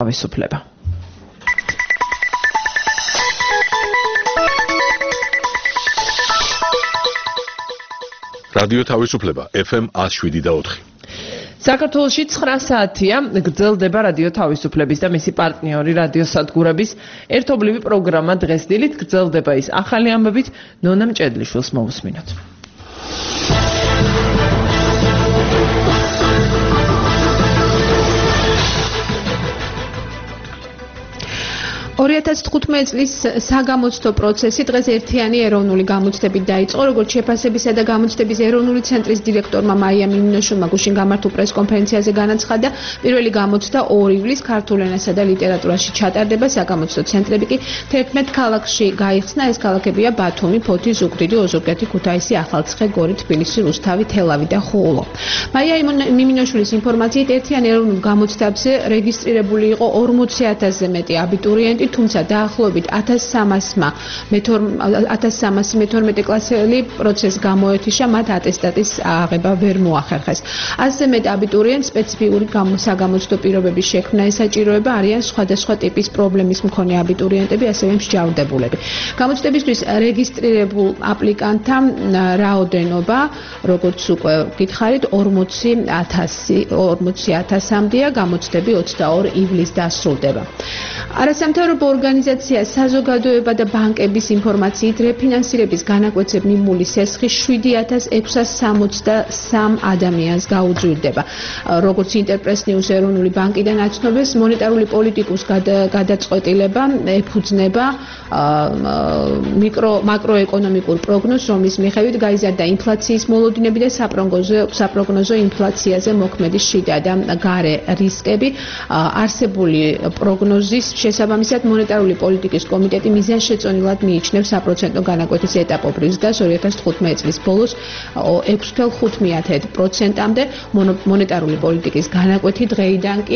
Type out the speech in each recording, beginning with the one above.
თავისუფლება. რადიო თავისუფლება FM 107.4. საქართველოში 9 საათია გრძელდება რადიო თავისუფლების და მისი პარტნიორი რადიოსადგურების ერთობლივი პროგრამა დღეს დილით გრძელდება ის ახალი ამბებით ნონა მჭედლიშვილს მოვუსმინოთ. 2015 წლის საგამოცდო პროცესი დღეს ერთიანი ეროვნული გამოცდებით დაიწყო, როგორც შეფასებისა და გამოცდების ეროვნული ცენტრის დირექტორმა მაია მიმინოშვილმა გუშინ გამართულ პრესკონფერენციაზე განაცხადა, პირველი გამოცდა 2 ივლისს ქართულ ენასა და ლიტერატურაში ჩატარდება, საგამოცდო ცენტრები კი 11 ქალაქში გაიხსნა, ეს ქალაქებია ბათუმი, ფოთი, ზუგდიდი, ოზურგეთი, ქუთაისი, ახალციხე, გორი, თბილისი, რუსთავი, თელავი და ხულო. მაია მიმინოშვილის ინფორმაციით ერთიან ეროვნულ გამოცდებზე რეგისტრირებული იყო 40,000-ზე მეტი აბიტურიენტი, თუმცა დაახლოებით 1312 კლასელი პროცესს გამოეთიშა, მათ ატესტატის აღება ვერ მოახერხეს. 100-ზე მეტ აბიტურიენტს სპეციფიკური საგამოცდო პირობების შექმნა ესაჭიროება, არიან სხვადასხვა ტიპის პრობლემის მქონე აბიტურიენტები, ასევე მსჯავრდებულები. გამოცდებისთვის რეგისტრირებულ აპლიკანტთა რაოდენობა, როგორც უკვე გითხარით, 40,000-მდეა, გამოცდები 22 ივლისს დასრულდება. არასამთავრობო ორგანიზაცია საზოგადოება და ბანკების ინფორმაციით რეფინანსირების განაკვეთზე მიმული სესხი 7,663 ადამიანს გაუძვირდება. როგორც ინტერპრეს ნიუს ეროვნული ბანკიდან აცნობეს, მონეტარული პოლიტიკის გადაწყვეტილება ეფუძნება მაკროეკონომიკურ პროგნოზს, რომლის მიხედვით გაიზარდა ინფლაციის მოლოდინები და საპროგნოზო ინფლაციაზე მოქმედი შიდა და გარე რისკები. არსებული პროგნოზის შესაბამისად მონეტარული პოლიტიკის კომიტეტი მიზანშეწონილად მიიჩნევს საპროცენტო განაკვეთის ეტაპობრივ ზრდას 2015 წლის ბოლოს 6,5%-მდე, მონეტარული პოლიტიკის განაკვეთი დღეიდან კი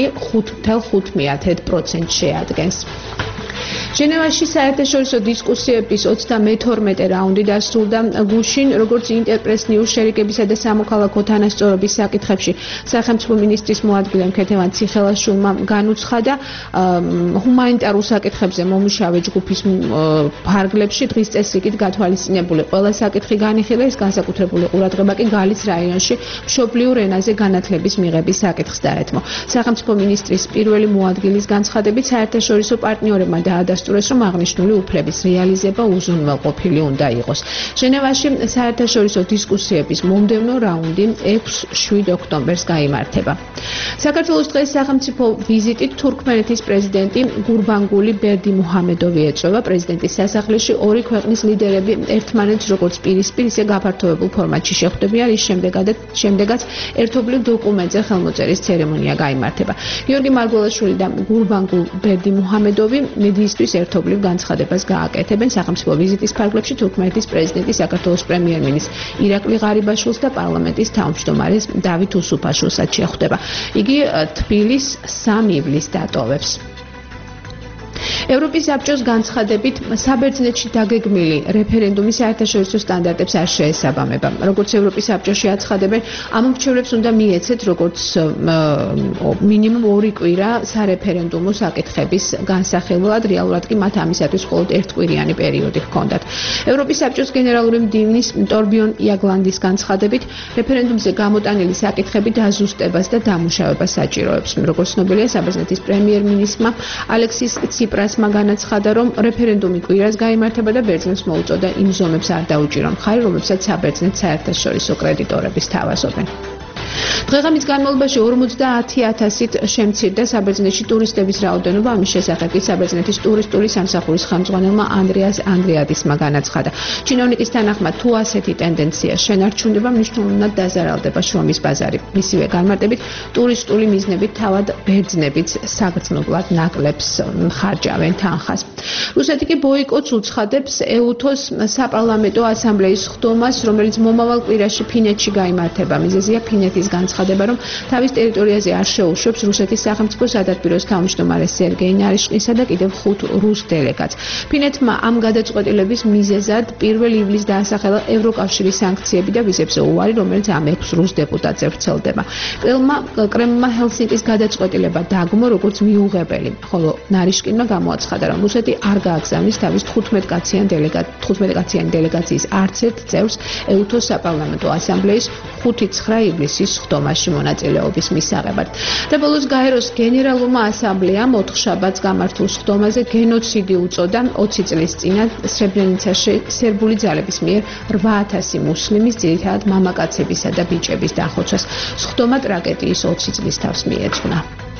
5,5% შეადგენს. ჟენევაში საერთაშორისო დისკუსიების 32 რაუნდი დასრულდა გუშინ, როგორც ინტერპრეს ნიუს შერიკებისა და სამოქალაქო თანასწორობის საკითხებში სახელმწიფო მინისტრის მოადგილე მქეთევან ციხელაშვილმა განუცხადა, ჰუმანიტარულ საკითხებზე მომუშავე ჯგუფის ფარგლებში დღის წესრიგით გათვალისწინებული ყველა საკითხი განიხილა, ეს განსაკუთრებული ყურადღება კი გალის რაიონში მშობლიურ ენაზე განათლების მიღების საკითხს დაეთმო. სახელმწიფო მინისტრის პირველი მოადგილის განცხადებით საერთაშორისო პარტნიორებმა დაადასტურეს, რომ აღნიშნული უფლების რეალიზება უზრუნველყოფილი უნდა იყოს. ჟენევაში საერთაშორისო დისკუსიების მომდევნო რაუნდი 6-7 ოქტომბერს გაიმართება. საქართველოს დღეს სახელმწიფო ვიზიტით თურქმენეთის პრეზიდენტი გურბანგული ბერდიმუჰამედოვი ეწვევა. პრეზიდენტის სასახლეში ორი ქვეყნის ლიდერები ერთმანეთს როგორც პირისპირ, ისე გაფართოებულ ფორმატში შეხვდებიან, რის შემდეგაც ერთობლივ დოკუმენტზე ხელმოწერის ცერემონია გაიმართება. გიორგი მარგველაშვილი და გურბანგულ ბერდიმუჰამედოვი მედიისთვის ერთობლივ განცხადებას გააკეთებენ. სახელმწიფო ვიზიტის ფარგლებში თურქმენეთის პრეზიდენტი საქართველოს პრემიერ-მინისტრ ირაკლი ღარიბაშვილს და პარლამენტის თავმჯდომარეს დავით უსუფაშვილსაც შეხვდება. იგი თბილისს 3 ივლისს დატოვებს. ევროპის საბჭოს განცხადებით საბერძნეთში დაგეგმილი რეფერენდუმი საერთაშორისო სტანდარტებს არ შეესაბამება. როგორც ევროპის საბჭოში აცხადებენ, ამ მრჩევლებს უნდა მიეცეთ როგორც მინიმუმ 2 კვირა სარეფერენდუმო საკითხების განსახილველად, რეალურად კი მათ ამისათვის მხოლოდ ერთკვირიანი პერიოდი ჰქონდათ. ევროპის საბჭოს გენერალური მდივნის ტორბიონ იაგლანდის განცხადებით, რეფერენდუმზე გამოტანილი საკითხები დაზუსტებას და დამუშავებას საჭიროებს. როგორც ცნობილია, საბერძნეთის პრემიერ-მინისტრმა ალექსის ციპრასმა განაცხადა, რომ რეფერენდუმი კვირას გაიმართება და ბერძნებს მოუწოდა იმ ზომებს არ დაუჭირონ მხარი, რომლებსაც საბერძნეთს საერთაშორისო კრედიტორები სთავაზობენ. დღეღამის განმავლობაში 50,000-ით შემცირდა საბერძნეთში ტურისტების რაოდენობა. ამის შესახებ კი საბერძნეთის ტურისტული სამსახურის ხელმძღვანელმა ანდრეას ანდრეადისმა განაცხადა. ჩინოვნიკის თანახმად, თუ ასეთი ტენდენცია შენარჩუნდება, მნიშვნელოვნად დაზარალდება შრომის ბაზარი. მისივე განმარტებით, ტურისტული მიზნებით თავად ბერძნებიც საგრძნობლად ნაკლებს ხარჯავენ თანხას. რუსეთი კი ბოიკოტს უცხადებს ეუთოს საპარლამენტო ასამბლეის ხდომას, რომელიც მომავალ კვირაში ფინეთში გაიმართება. მიზეზია ფინეთის პრეზიდენტის განცხადება, რომ თავის ტერიტორიაზე არ შეუშვებს რუსეთის სახელმწიფო სადადბიროს თავმჯდომარე სერგეი ნარიშკინსა და კიდევ 5 რუს დელეგატს. ფინეთმა ამ გადაწყვეტილების მიზეზად 1 ივლისს დაასახელა ევროკავშირის სანქციები და ვიზებზე უარი, რომელიც ამ 6 რუს დეპუტატზე ვრცელდება. კრემლმა ჰელსინკის გადაწყვეტილება დაგმო როგორც მიუღებელი, ხოლო ნარიშკინმა გამოაცხადა, რომ რუსეთი არ გააგზავნის თავის 15-კაციანი დელეგაციის არც ერთ წევრს ეუთოს საპარლამენტო ასამბლეის 5-9 ივლისის ხდომაში მონაწილეობის მისაღებად. და ბოლოს გაეროს გენერალურმა ასამბლეამ 4 შაბათს გამართულ ხდომაზე გენოციდი უწოდა 20 წლის წინა სრებრენიცაში სერბული ძალების მიერ 8000 მუსლიმის, ძირითადად მამაკაცებისა და ბიჭების დახოცვას. ხდომა ტრაგედიის 20 წლის თავს მიეძღვნა.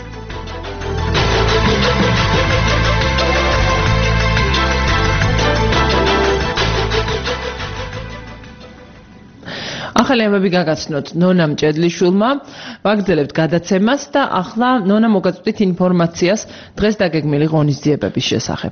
ახალი ამბები გაგაცნოთ ნონა მჭედლიშვილმა, ვაგრძელებთ გადაცემას და ახლა ნონა მოგაწვდით ინფორმაციას დღეს დაგეგმილი ღონისძიებების შესახებ.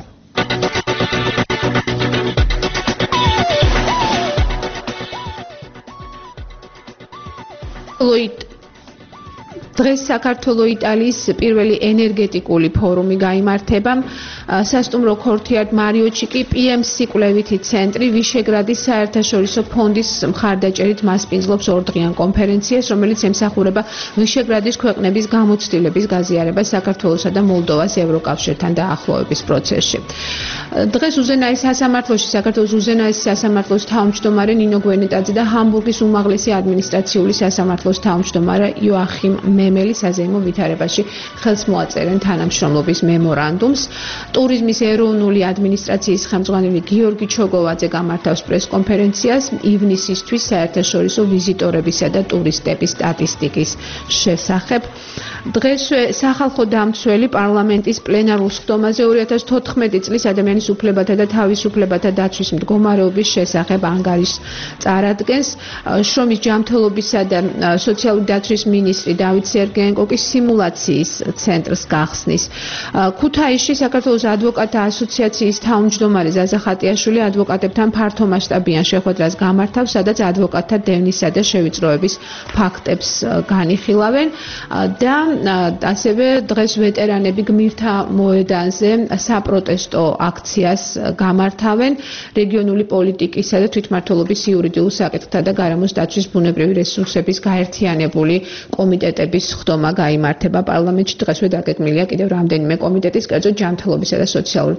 დღეს საქართველო-იტალიის პირველი ენერგეტიკული ფორუმი გაიმართება. სასტუმრო ქორთიარდ მარიოჩიკი PMC კვლევითი ცენტრი ვიშეგრადის საერთაშორისო ფონდის მხარდაჭერით მასპინძლობს 2 დღიან კონფერენციას, რომელიც ემსახურება ვიშეგრადის ქვეყნების გამოცდილების გაზიარებას საქართველოსა და მოლდოვას ევროკავშირთან დაახლოების პროცესში. დღეს უზენაეს სასამართლოში საქართველოს უზენაეს სასამართლოს თავმჯდომარე ნინო გვენეტაძე და ჰამბურგის უმაღლესი ადმინისტრაციული სასამართლოს თავმჯდომარე იოახიმ მემელი საზეიმო ვითარებაში ხელს მოაწერენ თანამშრომლობის მემორანდუმს. ტურიზმის ეროვნული ადმინისტრაციის ხელმძღვანელი გიორგი ჩოგოვაძე გამართავს პრესკონფერენციას ივნისისთვის საერთაშორისო ვიზიტორებისა და ტურისტების სტატისტიკის შესახებ. დღესვე სახალხო დამცველი პარლამენტის პლენარულ ხდომაზე 2014 წლის ადამიანის უფლებათა და თავისუფლებათა დაცვის მდგომარეობის შესახებ ანგარიშს წარადგენს. შრომის ჯანმრთელობისა და სოციალური დაცვის მინისტრი დავით სერგეენკოკი სიმულაციის ცენტრს გახსნის. ქუთაისში საქართველოს ადვოკატთა ასოციაციის თავმჯდომარე ზაზა ხატიაშვილი ადვოკატებთან ფართომასშტაბიან შეხვედრას გამართავს, სადაც ადვოკატთა დევნისა და შევიწროების ფაქტებს განიხილავენ და ასევე დღეს ვეტერანები გმირთა მოედანზე საპროტესტო აქციას გამართავენ. რეგიონული პოლიტიკისა და თვითმმართველობის იურიდიულ საკითხთა და გარემოს დაცვის ბუნებრივი რესურსების გაერთიანებული კომიტეტების ხდომა გაიმართება პარლამენტში. დღესვე დაგეგმილია კიდევ რამდენიმე კომიტეტის, კერძოდ ჯანმრთელობისა და სოციალური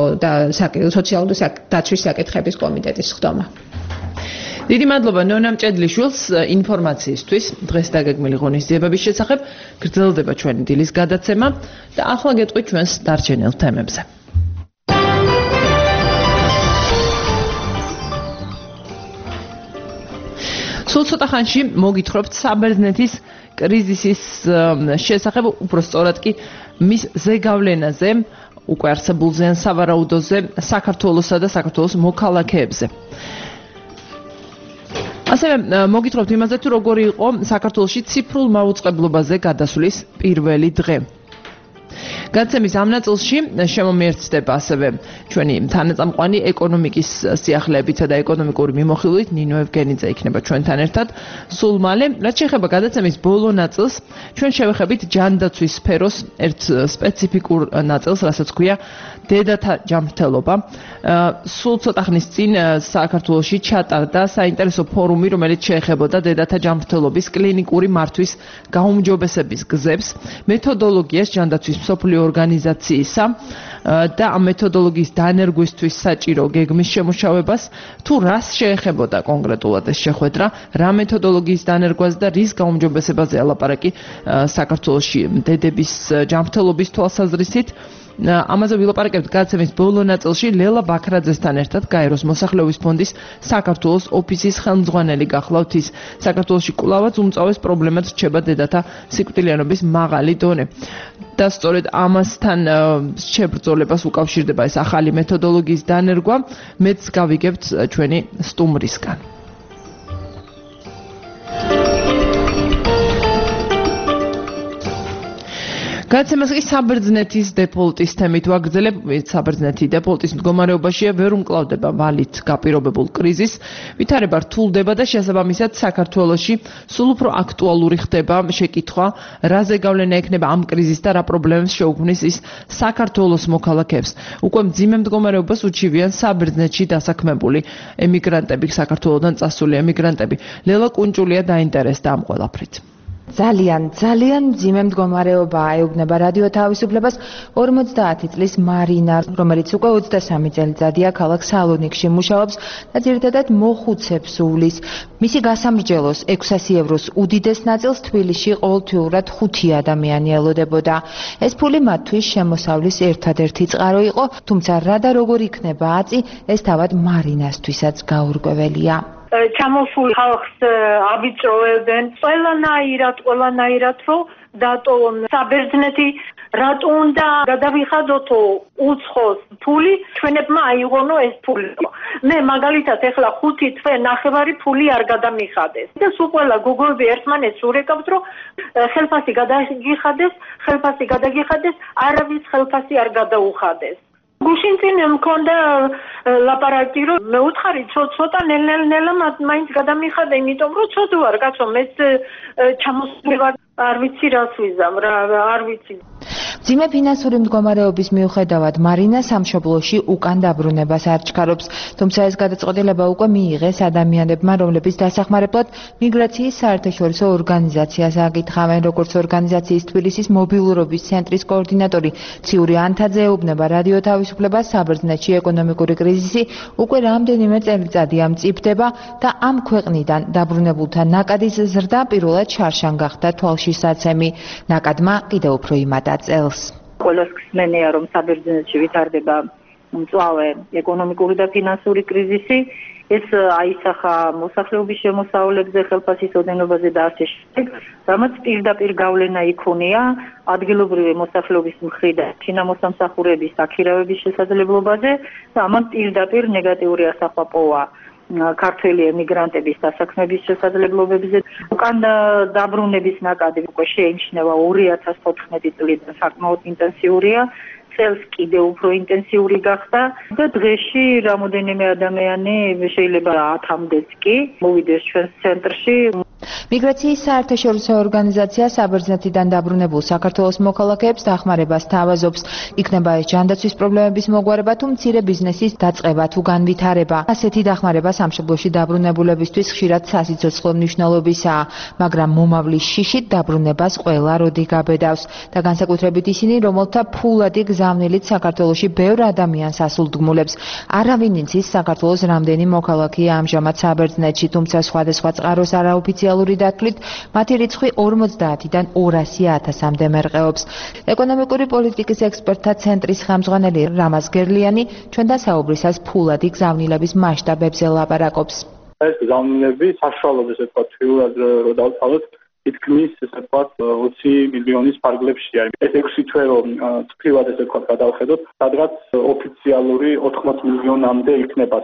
დაცვის საკითხების კომიტეტის ხდომა. დიდი მადლობა ნონა მჭედლიშვილს ინფორმაციისთვის დღეს დაგეგმილი ღონისძიებების შესახებ. გრძელდება ჩვენი დილის გადაცემა და ახლა გეტყვით ჩვენს დარჩენილ თემებზე. სულ ცოტა ხანში მოგითხრობთ საბერძნეთის კრიზისის შესახებ, უფრო სწორად კი მის ზეგავლენაზე, უკვე არსებულზე ან სავარაუდოზე საქართველოსა და საქართველოს მოქალაქეებზე. ასევე მოგითხრობთ იმაზე, თუ როგორი იყო საქართველოში ციფრულ მაუწყებლობაზე გადასვლის პირველი დღე. გადაცემის ამ ნაწილში შემომიერთდება ასევე ჩვენი თანაწამყვანი ეკონომიკის სიახლეებითა და ეკონომიკური მიმოხილვით ნინო ევგენიძე იქნება ჩვენთან ერთად სულ მალე. რაც შეეხება გადაცემის ბოლო ნაწილს, ჩვენ შევეხებით ჯანდაცვის სფეროს ერთ სპეციფიკურ ნაწილს, რასაც ქვია დედათა ჯანმრთელობა. სულ ცოტა ხნის წინ საქართველოში ჩატარდა საინტერესო ფორუმი, რომელიც შეეხებოდა დედათა ჯანმრთელობის კლინიკური მართვის გაუმჯობესების გზებს, მეთოდოლოგიას ჯანდაცვის მსოფლიო ორგანიზაციისა და ამ მეთოდოლოგიის დანერგვისთვის საჭირო გეგმის შემუშავებას, თუ რას შეეხებოდა კონკრეტულად ეს შეხვედრა, რა მეთოდოლოგიის დანერგვას და რის გაუმჯობესებაზე ელაპარაკი საქართველოში დედების ჯანმრთელობის თვალსაზრისით. ამაზე ვილაპარაკებთ გადაცემის ბოლო ნაწილში ლელა ბაქრაძესთან ერთად, გაეროს მოსახლეობის ფონდის საქართველოს ოფისის ხელმძღვანელი გახლავთ. ის საქართველოში კვლავაც უმწავეს პრობლემად რჩება დედათა სიკვდილიანობის მაღალი დონე. და სწორედ ამასთან შებრძოლებას უკავშირდება ეს ახალი მეთოდოლოგიის დანერგვა. მეც გავიგებთ ჩვენი სტუმრისგან. გადაცემას კი საბერძნეთის დეფოლტის თემით ვაგრძელებ. საბერძნეთი დეფოლტის მდგომარეობაშია, ვერ უმკლავდება ვალით გაპირობებულ კრიზისს, ვითარება რთულდება და შესაბამისად საქართველოში სულ უფრო აქტუალური ხდება შეკითხვა, რა ზეგავლენა ექნება ამ კრიზისს და რა პრობლემებს შეუქმნის ის საქართველოს მოქალაქეებს. უკვე მძიმე მდგომარეობას უჩივიან საბერძნეთში დასაქმებული ემიგრანტები, საქართველოდან წასული ემიგრანტები. ლელა კუნჭულია დაინტერესდა ამ ყველაფრით. ძალიან მძიმე მდგომარეობაა, ეუბნება რადიო თავისუფლებას 50 წლის მარინა, რომელიც უკვე 23 წელიწადია ქალაქ სალონიკში მუშაობს და ძირითადად მოხუცებს უვლის. მისი გასამრჯელოს 600 ევროს უდიდეს ნაწილს თბილისში ყოველთვიურად 5 ადამიანი ელოდებოდა. ეს ფული მათთვის შემოსავლის ერთადერთი წყარო იყო, თუმცა რა და როგორ იქნება აწი, ეს თავად მარინასთვისაც გაურკვეველია. ჩამოსულ ხალხს აბიჭროებენ ყველანაირად რომ დატოვონ საბერძნეთი რატო უნდა გადავიხადოთო უცხოს ფული ჩვენებმა აიღონო ეს ფული მე მაგალითად ეხლა 5 თვე ნახევარი ფული არ გადამიხადეს და სულ ყველა გოგოები ერთმანეთს ურეკავთ რომ ხელფასი გადაგიხადეს არავის ხელფასი არ გადაუხადეს გუშინ წინ მქონდა ლაპარაკი რომ მე უთხარი ცოტა ნელ-ნელა მაინც გადამიხადა იმიტომ რომ ცოდო არ კაცო მეც ჩამოსული ვარ არ ვიცი რას ვიზამ რა არ ვიცი მძიმე ფინანსური მდგომარეობის მიუხედავად მარინა სამშობლოში უკან დაბრუნებას არ ჩქარობს, თუმცა ეს გადაწყვეტილება უკვე მიიღეს ადამიანებმა, რომლებიც დასახმარებლად მიგრაციის საერთაშორისო ორგანიზაციას აკითხავენ, როგორც ორგანიზაციის თბილისის მობილურობის ცენტრის კოორდინატორი ციური ანთაძე ეუბნება რადიო თავისუფლებას, საბერძნეთში ეკონომიკური კრიზისი უკვე რამდენიმე წელიწადია მწიფდება და ამ ქვეყნიდან დაბრუნებულთა ნაკადის ზრდა პირველად შარშან გახდა თვალშისაცემი. ნაკადმა კიდევ უფრო იმატა წელს. ყველას ხსნენია რომ საბერძნეთში ვითარდება მწვავე ეკონომიკური და ფინანსური კრიზისი ეს აისახა მოსახლეობის შემოსავლებზე, ხელფასის ოდენობაზე და ასე შემდეგ, რამაც პირდაპირ გავლენა იქონია ადგილობრივი მოსახლეობის მხრიდან ჩინამოსამსახურების აქირავების შესაძლებლობაზე და ამან პირდაპირ ნეგატიური ასახვა პოვა ქართველი ემიგრანტების დასაქმების შესაძლებლობებზე. უკან დაბრუნების ნაკადი უკვე შეიმჩნევა 2014 წლიდან საკმაოდ ინტენსიურია, წელს კიდევ უფრო ინტენსიური გახდა და დღეში რამოდენიმე ადამიანი შეიძლება 10-მდეც კი მოვიდეს ჩვენს ცენტრში. მიგრაციის საერთაშორისო ორგანიზაცია საბერძნეთიდან დაბრუნებულ საქართველოს მოქალაქეებს დახმარებას თავაზობს. იქნება ეს ჯანდაცვის პრობლემების მოგვარება თუ მცირე ბიზნესის დაწყება თუ განვითარება. ასეთი დახმარება სამშობლოში დაბრუნებულებისთვის ხშირად სასიცოცხლო მნიშვნელობისაა, მაგრამ მომავლის შიშით დაბრუნებას ყველა როდი გაბედავს და განსაკუთრებით ისინი, რომელთა ფულადი გზავნილით საქართველოში ბევრ ადამიანს ასულდგმულებს. არავინ იცის საქართველოს რამდენი მოქალაქეა ამჟამად საბერძნეთში, თუმცა სხვადასხვა წყაროს არაოფიციალური დათვლით მათი რიცხვი 50-დან 200,000-მდე მერყეობს. ეკონომიკური პოლიტიკის ექსპერტთა ცენტრის ხელმძღვანელი რამაზ გერლიანი ჩვენთან საუბრისას ფულადი გზავნილების მასშტაბებზე ლაპარაკობს. ეს გზავნილები საშუალოდ ესე ვთქვათ, თვიურად რო დავთვალოთ, თითქმის ესე ვთქვათ 20 მილიონის ფარგლებშია. ეს 6 თვე რომ წფრივად ესე ვთქვათ გადავხედოთ, სადღაც ოფიციალური 80 მილიონამდე იქნება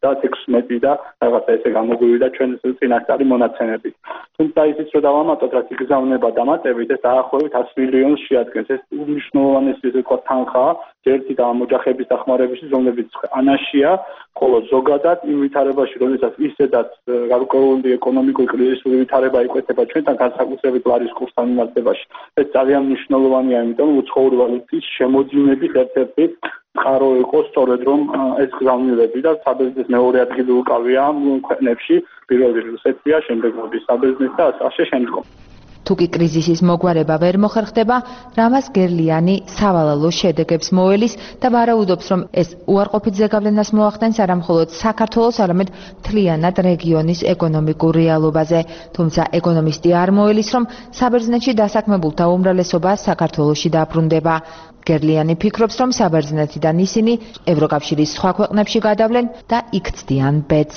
76 და რაღაცა ესე გამოგვივიდა ჩვენ წინასწარი მონაცემებით. თუმცა ისიც რომ დავამატოთ, რაც იგზავნება დამატებით, ეს დაახლოებით 100 მილიონს შეადგენს. ეს უმნიშვნელოვანესი ესე ვთქვათ თანხაა ერთი და ოჯახების დახმარების, რომლებიც ანაშია, ხოლო ზოგადად იმ ვითარებაში, როდესაც ისედაც გარკვეული ეკონომიკური კრიზისური ვითარება იკვეთება ჩვენთან განსაკუთრებით ლარის კურსთან მიმართებაში. ეს ძალიან მნიშვნელოვანია, იმიტომ რომ უცხოური ვალუტის შემოძიმების ერთ-ერთი წყარო იყო სწორედ რომ ეს გზავნილები და საბერძნეთის მეორე ადგილი უკავია ქვეყნებში, პირველი რუსეთია, შემდეგ მოდის საბერძნეთი და ასე შემდგომ. თუკი კრიზისის მოგვარება ვერ მოხერხდება, რამაზ გერლიანი სავალალო შედეგებს მოელის და ვარაუდობს, რომ ეს უარყოფით ზეგავლენას მოახდენს არა მხოლოდ საქართველოს, არამედ მთლიანად რეგიონის ეკონომიკურ რეალობაზე. თუმცა ეკონომისტი არ მოელის, რომ საბერძნეთში დასაქმებულთა უმრავლესობა საქართველოში დაბრუნდება. გერლიანი ფიქრობს, რომ საბერძნეთიდან ისინი ევროკავშირის სხვა ქვეყნებში გადავლენ და იქ ცდიან ბედს.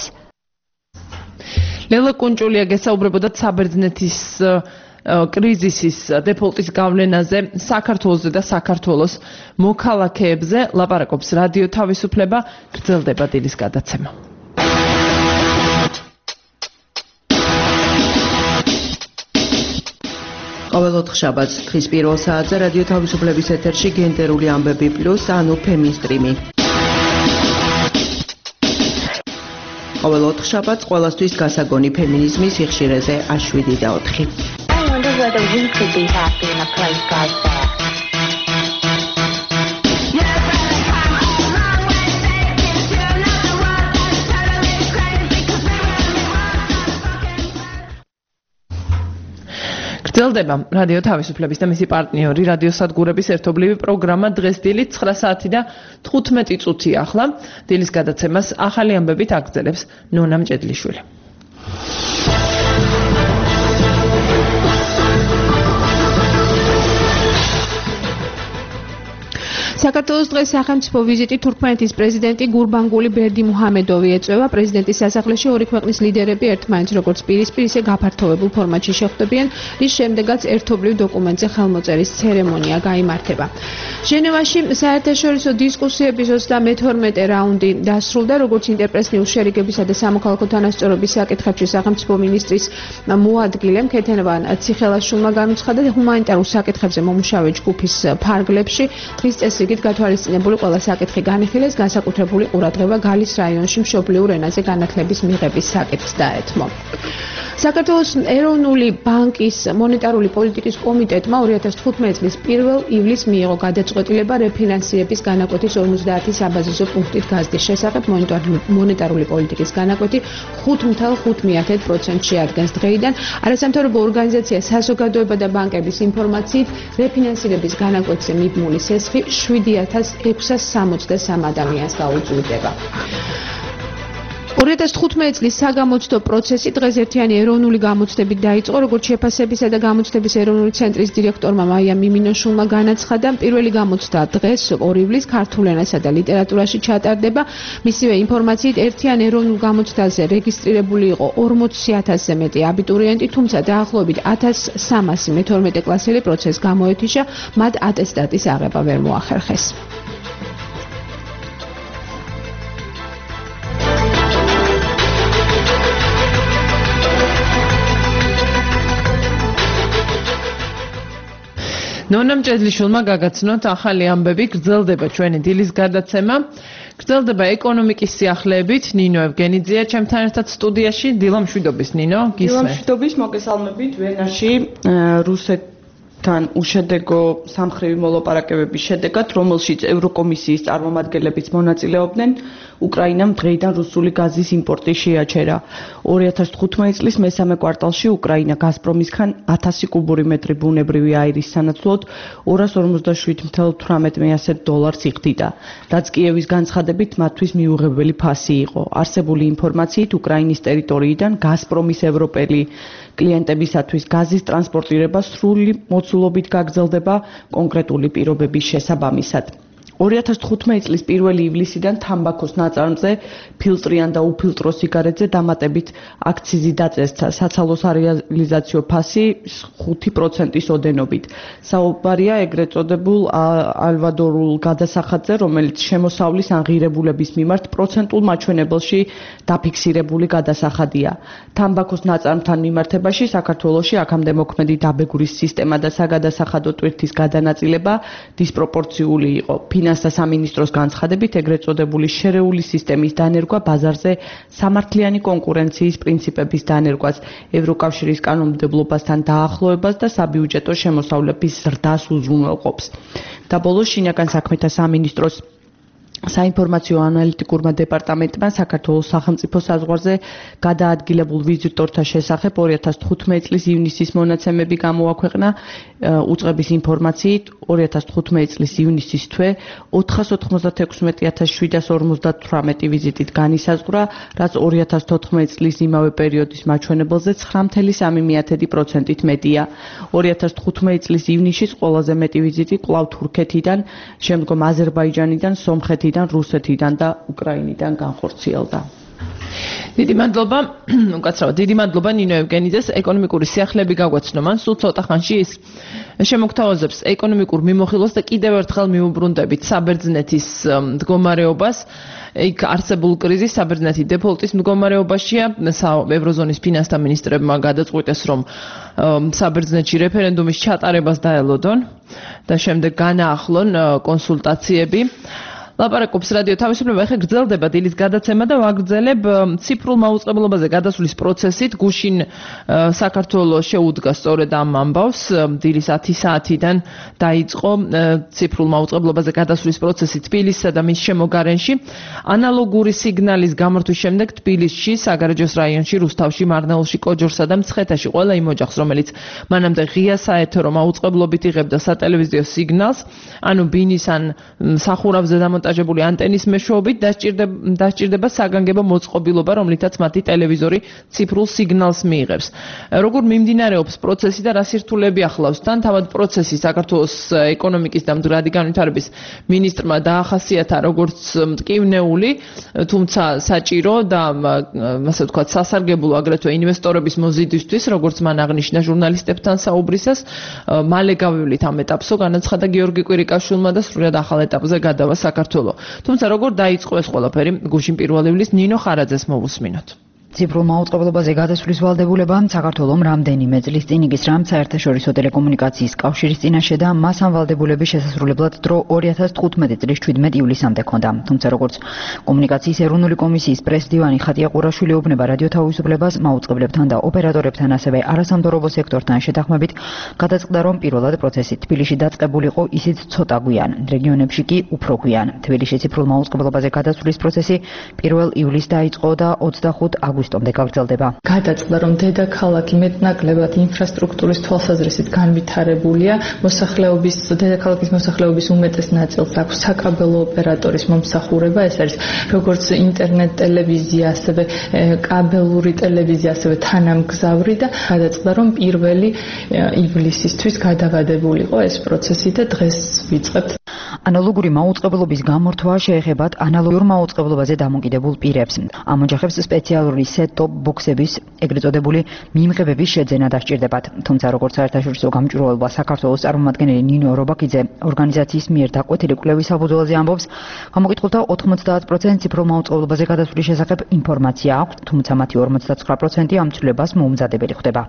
ლელა კუნჭულია გესაუბრებოდა საბერძნეთის კრიზისის დეფოლტის გავლენაზე საქართველოსზე და საქართველოს მოქალაქეებზე ლაპარაკობს რადიო თავისუფლება. გრძელდება დილის გადაცემა. ყოველ 4 შაბათს დღის პირველ საათზე რადიო თავისუფლების ეთერში გენდერული ამბები პლუს ანუ ფემინსტრიმი. ყოველ 4 შაბათს ყველასთვის გასაგონი ფემინიზმის სიხშირეზე A7 და 4. I wonder whether we could be happy in a place like that. გრძელდება რადიო თავისუფლების და მისი პარტნიორი რადიო სადგურების ერთობლივი პროგრამა დღეს დილით 9 საათი და 15 წუთი ახლა. დილის გადაცემას ახალი ამბებით აგრძელებს ნონა მჭედლიშვილი. საქართველოს დღეს სახელმწიფო ვიზიტი თურქმენეთის პრეზიდენტი გურბანგული ბერდიმუჰამედოვი ეწევა. პრეზიდენტის სასახლეში ორი ქვეყნის ლიდერები ერთმანეთს როგორც პირისპირ ისე გაფართოებულ ფორმატში შეხვდებიან, რის შემდეგაც ერთობლივ დოკუმენტზე ხელმოწერის ცერემონია გაიმართება. ჟენევაში საერთაშორისო დისკუსიების 32 რაუნდი დასრულდა, როგორც ინტერპრეს-ნიუს შერიგებისა და სამოქალაქო თანასწორობის საკითხებში სახელმწიფო მინისტრის მოადგილემ ქეთენვან ციხელაშვილმა განუცხადა ჰუმანიტარულ საკითხებზე მომუშავე ჯგუფის ფარგლებში დღის წესრიგით გათვალისწინებული ყველა საკითხი განიხილეს, განსაკუთრებული ყურადღება გალის რაიონში მშობლიურ ენაზე განათლების მიღების საკითხს დაეთმო. საქართველოს ეროვნული ბანკის მონეტარული პოლიტიკის კომიტეტმა 2015 წლის 1 ივლისს მიიღო გადაწყვეტილება რეფინანსირების განაკვეთის 50 საბაზისო პუნქტით გაზრდის შესახებ. მონეტარული პოლიტიკის განაკვეთი 5.5%-ში ადგენს დღეიდან. არასამთავრობო ორგანიზაცია საზოგადოება და ბანკების ინფორმაციით რეფინანსირების განაკვეთზე მიბმული სესხი 7663 ადამიანს გაუწვდება. 2015 წლის საგამოცდო პროცესი დღეს ერთიანი ეროვნული გამოცდებით დაიწყო, როგორც შეფასებისა და გამოცდების ეროვნული ცენტრის დირექტორმა მაია მიმინოშულმა განაცხადა. პირველი გამოცდა დღეს 2 ივლისს ქართულ ენასა და ლიტერატურაში ჩატარდება. მისივე ინფორმაციით ერთიან ეროვნულ გამოცდაზე რეგისტრირებული იყო 40,000-ზე მეტი აბიტურიენტი, თუმცა დაახლოებით 1300 მე-12 კლასელი პროცესს გამოეთიშა, მათ ატესტატის აღება ვერ მოახერხეს. ნონა მჭედლიშვილმა გაგაცნოთ ახალი ამბები. გრძელდება ჩვენი დილის გადაცემა. გრძელდება ეკონომიკის სიახლეებით. ნინო ევგენიძეა ჩემთან ერთად სტუდიაში. დილამშვიდობის ნინო, გისმენთ. დილამშვიდობის, მოგესალმებით. ვენაში რუსეთთან უშედეგო სამხრივი მოლაპარაკებების შედეგად, რომელშიც ევროკომისიის წარმომადგენლებიც მონაწილეობდნენ, უკრაინამ დღეიდან რუსული გაზის იმპორტი შეაჩერა. 2015 წლის მესამე კვარტალში უკრაინა გაზპრომისგან 1000 კუბური მეტრი ბუნებრივი აირის სანაცვლოდ $247.18 იხდიდა, რაც კიევის განცხადებით მათთვის მიუღებელი ფასი იყო. არსებული ინფორმაციით უკრაინის ტერიტორიიდან გაზპრომის ევროპელი კლიენტებისათვის გაზის ტრანსპორტირება სრული მოცულობით გაგრძელდება კონკრეტული პირობების შესაბამისად. 2015 წლის 1 ივლისიდან თამბაქოს ნაწარმზე ფილტრიან და უფილტრო სიგარეტზე დამატებით აქციზი დაწესდა, საცალო სარეალიზაციო ფასი 5%-ის ოდენობით. საუბარია ეგრეთ წოდებულ ალვადორულ გადასახადზე, რომელიც შემოსავლის ან ღირებულების მიმართ პროცენტულ მაჩვენებელში დაფიქსირებული გადასახადია. თამბაქოს ნაწარმთან მიმართებაში საქართველოში აქამდე მოქმედი დაბეგვრის სისტემა და საგადასახადო ტვირთის გადანაწილება დისპროპორციული იყო. ფინანსთა სამინისტროს განცხადებით, ეგრეთ წოდებული შერეული სისტემის დანერგვა ბაზარზე სამართლიანი კონკურენციის პრინციპების დანერგვას, ევროკავშირის კანონმდებლობასთან დაახლოებას და საბიუჯეტო შემოსავლების ზრდას უზრუნველყოფს. და ბოლოს შინაგან საქმეთა სამინისტროს საინფორმაციო ანალიტიკურმა დეპარტამენტმა საქართველოს სახელმწიფო საზღვარზე გადაადგილებულ ვიზიტორთა შესახებ 2015 წლის ივნისის მონაცემები გამოაქვეყნა. უწყების ინფორმაციით 2015 წლის ივნისის თვე 496,758 ვიზიტით განისაზღვრა, რაც 2014 წლის იმავე პერიოდის მაჩვენებელზე 9.3%-ით მეტია. 2015 წლის ივნისის ყველაზე მეტი ვიზიტი კვლავ თურქეთიდან, შემდგომ აზერბაიჯანიდან, სომხეთიდან, რუსეთიდან და უკრაინიდან განხორციელდა. დიდი მადლობა, უკაცრავად დიდი მადლობა ნინო ევგენიძეს. ეკონომიკური სიახლეები გაგვაცნო მან, სულ ცოტა ხანში ის შემოგთავაზებს ეკონომიკურ მიმოხილვას და კიდევ ერთხელ მიუბრუნდებით საბერძნეთის მდგომარეობას. იქ არსებულ კრიზისს საბერძნეთი დეფოლტის მდგომარეობაშია. ევროზონის ფინანსთა მინისტრებმა გადაწყვიტეს, რომ საბერძნეთში რეფერენდუმის ჩატარებას დაელოდონ და შემდეგ განაახლონ კონსულტაციები. ლაპარაკობს რადიო თავისუფლება, ეხლა გრძელდება დილის გადაცემა და ვაგრძელებ ციფრულ მაუწყებლობაზე გადასვლის პროცესით. გუშინ საქართველოს შეუდგა სწორედ ამ ამბავს. დილის 10 საათიდან დაიწყო ციფრულ მაუწყებლობაზე გადასვლის პროცესი თბილისსა და მის შემოგარენში. ანალოგური სიგნალის გამორთვის შემდეგ თბილისში, საგარეჯოს რაიონში, რუსთავში, მარნეულში, კოჯორსა და მცხეთაში ყველა იმ ოჯახს, რომელიც მანამდე ღია საეთერო მაუწყებლობით იღებდა სატელევიზიო სიგნალს, ანუ ბინის ან სახურავზე დამონტაჟებული ანტენის მეშვეობით დასჭირდება საგანგებო მოწყობილობა, რომლითაც მათი ტელევიზორი ციფრულ სიგნალს მიიღებს. როგორ მიმდინარეობს პროცესი და რა სირთულეები ახლავს თან? თავად პროცესი საქართველოს ეკონომიკის და მდგრადი განვითარების მინისტრმა დაახასიათა როგორც მტკივნეული, თუმცა საჭირო და ასე ვთქვათ სასარგებლო აგრეთვე ინვესტორების მოზიდვისთვის, როგორც მან აღნიშნა ჟურნალისტებთან საუბრისას. მალე გავივლით ამ ეტაპსო, განაცხადა გიორგი კვირიკაშვილმა და სრულად ახალ ეტაპზე გადავა საქართველო. თუმცა როგორ დაიწყო ეს ყველაფერი? გუშინ 1 ივლისს ნინო ხარაძეს მოვუსმინოთ. ციფრულ მაუწყებლობაზე გადასვლის ვალდებულება საქართველომ რამდენიმე წლის წინ იგისრამ საერთაშორისო ტელეკომუნიკაციის კავშირის წინაშე და მას ამ ვალდებულების შესასრულებლად დრო 2015 წლის 17 ივლისამდე ჰქონდა. თუმცა როგორც კომუნიკაციის ეროვნული კომისიის პრესდივანი ხატია ყურაშვილი ეუბნება რადიო თავისუფლებას, მაუწყებლებთან და ოპერატორებთან, ასევე არასამთავრობო სექტორთან შეთანხმებით გადაწყდა, რომ პირველად პროცესი თბილისში დაწყებულიყო ისიც ცოტა გვიან, რეგიონებში კი უფრო გვიან. თბილისში ციფრულ მაუწყებლობაზე გადასვლის პროცესი 1 ივლისს დაიწყო და 25 აგვისტომდე გაგრძელდება. გადაწყდა, რომ დედაქალაქი მეტნაკლებად ინფრასტრუქტურის თვალსაზრისით განვითარებულია, დედაქალაქის მოსახლეობის უმეტეს ნაწილს აქვს საკაბელო ოპერატორის მომსახურება, ეს არის როგორც ინტერნეტ ტელევიზია, ასევე კაბელური ტელევიზია, ასევე თანამგზავრი და გადაწყდა, რომ 1 ივლისისთვის გადავადებულიყო ეს პროცესი და დღეს ვიწყებთ. ანალოგური მაუწყებლობის გამორთვა შეეხებათ ანალოგიურ მაუწყებლობაზე დამოკიდებულ პირებს. ამ ოჯახებს სპეციალური set-top box-ების, ეგრეთ წოდებული მიმღებების შეძენა დასჭირდებათ. თუმცა როგორც საერთაშორისო გამჭვირვალობა საქართველოს წარმომადგენელი ნინო რობაქიძე ორგანიზაციის მიერ დაკვეთილი კვლევის საფუძველზე ამბობს, გამოკითხულთა 90% ციფრულ მაუწყებლობაზე გადასვლის შესახებ ინფორმაცია აქვს, თუმცა მათი 59% ამ ცვლილებას მოუმზადებელი ხდება.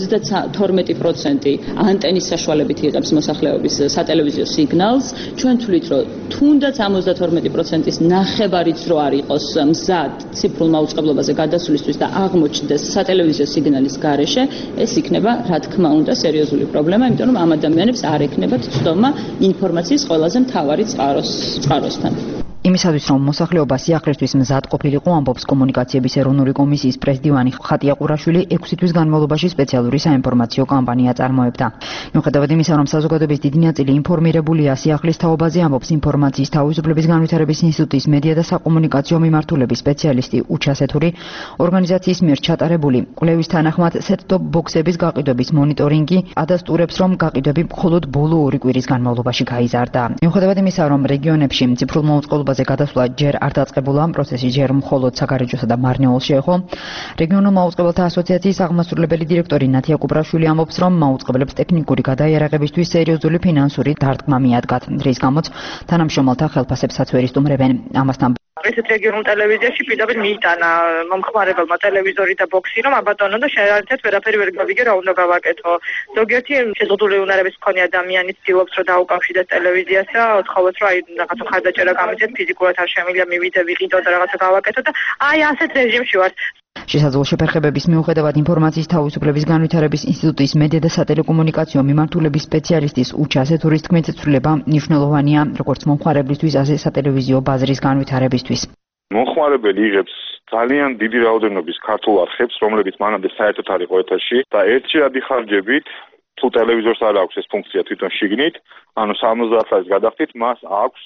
32% ანტენის საშუალებით იღებს მოსახლეობის სატელევიზიო სიგნალს. ჩვენ ვთვლით, რომ თუნდაც 72%-ის ნახევარიც რო არ იყოს მზად ციფრულ მაუწყებლობაზე გადასვლისთვის და აღმოჩნდეს სატელევიზიო სიგნალის გარეშე, ეს იქნება, რა თქმა უნდა, სერიოზული პრობლემა, იმიტომ რომ ამ ადამიანებს არ ექნებათ ცდომა ინფორმაციის ყველაზე მთავარი წყაროსთან. იმისათვის, რომ მოსახლეობა სიახლისთვის მზად ყოფილიყო, ამბობს კომუნიკაციების ეროვნული კომისიის პრესდივანი ხატია ყურაშვილი 6 თვის განმავლობაში სპეციალური საინფორმაციო კამპანია წარმოებდა. მიუხედავად იმისა, რომ საზოგადოების დიდი ნაწილი ინფორმირებულია სიახლის თაობაზე, ამბობს ინფორმაციის თავისუფლების განვითარების ინსტიტუტის მედია და საკომუნიკაციო მიმართულების სპეციალისტი უჩასეთური, ორგანიზაციის მიერ ჩატარებული კვლევის თანახმად set-top box-ების გაყიდვების მონიტორინგი ადასტურებს, რომ გაყიდვები მხოლოდ ბოლო 2 კვირის განმავლობაში გაიზარდა. მიუხედავად იმისა, რომ რეგიონებში ციფრულ მაუწყებლობაზე გადასვლა ჯერ არ დაწყებულა, პროცესი ჯერ მხოლოდ საგარეჯოსა და მარნეულს შეეხო. რეგიონულ მაუწყებელთა ასოციაციის აღმასრულებელი დირექტორი ნათია კუპრაშვილი ამბობს, რომ მაუწყებლებს ტექნიკური გადაიარაღებისთვის სერიოზული ფინანსური დარტყმა მიადგათ, რის გამოც თანამშრომელთა ხელფასებსაც ვერ ისტუმრებენ. ამასთან ესეთ რეგიონულ ტელევიზიაში პირდაპირ მიიტანა მომხმარებელმა ტელევიზორი და ბოქსი, რომ აბატონო და შეერთეთ ვერაფერი ვერ გავიგე, რა უნდა გავაკეთო. ზოგიერთი შეზღუდული უნარების მქონე ადამიანი ცდილობს, რომ დაუკავშირდეს ტელევიზიას და უთხოვოს, რომ აი რაღაცა ხარდაჭერა გამიწევთ, ფიზიკურად არ შემიძლია მივიდე, ვიყიდო და რაღაცა გავაკეთო და აი ასეთ რეჟიმში ვარ. შესაძლო შეფერხებების მიუხედავად ინფორმაციის თავისუფლების განვითარების ინსტიტუტის მედია და სატელეკომუნიკაციო მიმართულების სპეციალისტის უჩასეთურის თქმით, ცვლილება მნიშვნელოვანია როგორც მომხმარებლისთვის, ასე სატელევიზიო ბაზრის განვითარებისთვის. მომხმარებელი იღებს ძალიან დიდი რაოდენობის ქართულ არხებს, რომლებიც მანამდე საერთოდ არ იყო ეთერში და ერთჯერადი ხარჯებით, თუ ტელევიზორს არ აქვს ეს ფუნქცია თვითონ შიგნით, ანუ 70 ლარს გადახდით, მას აქვს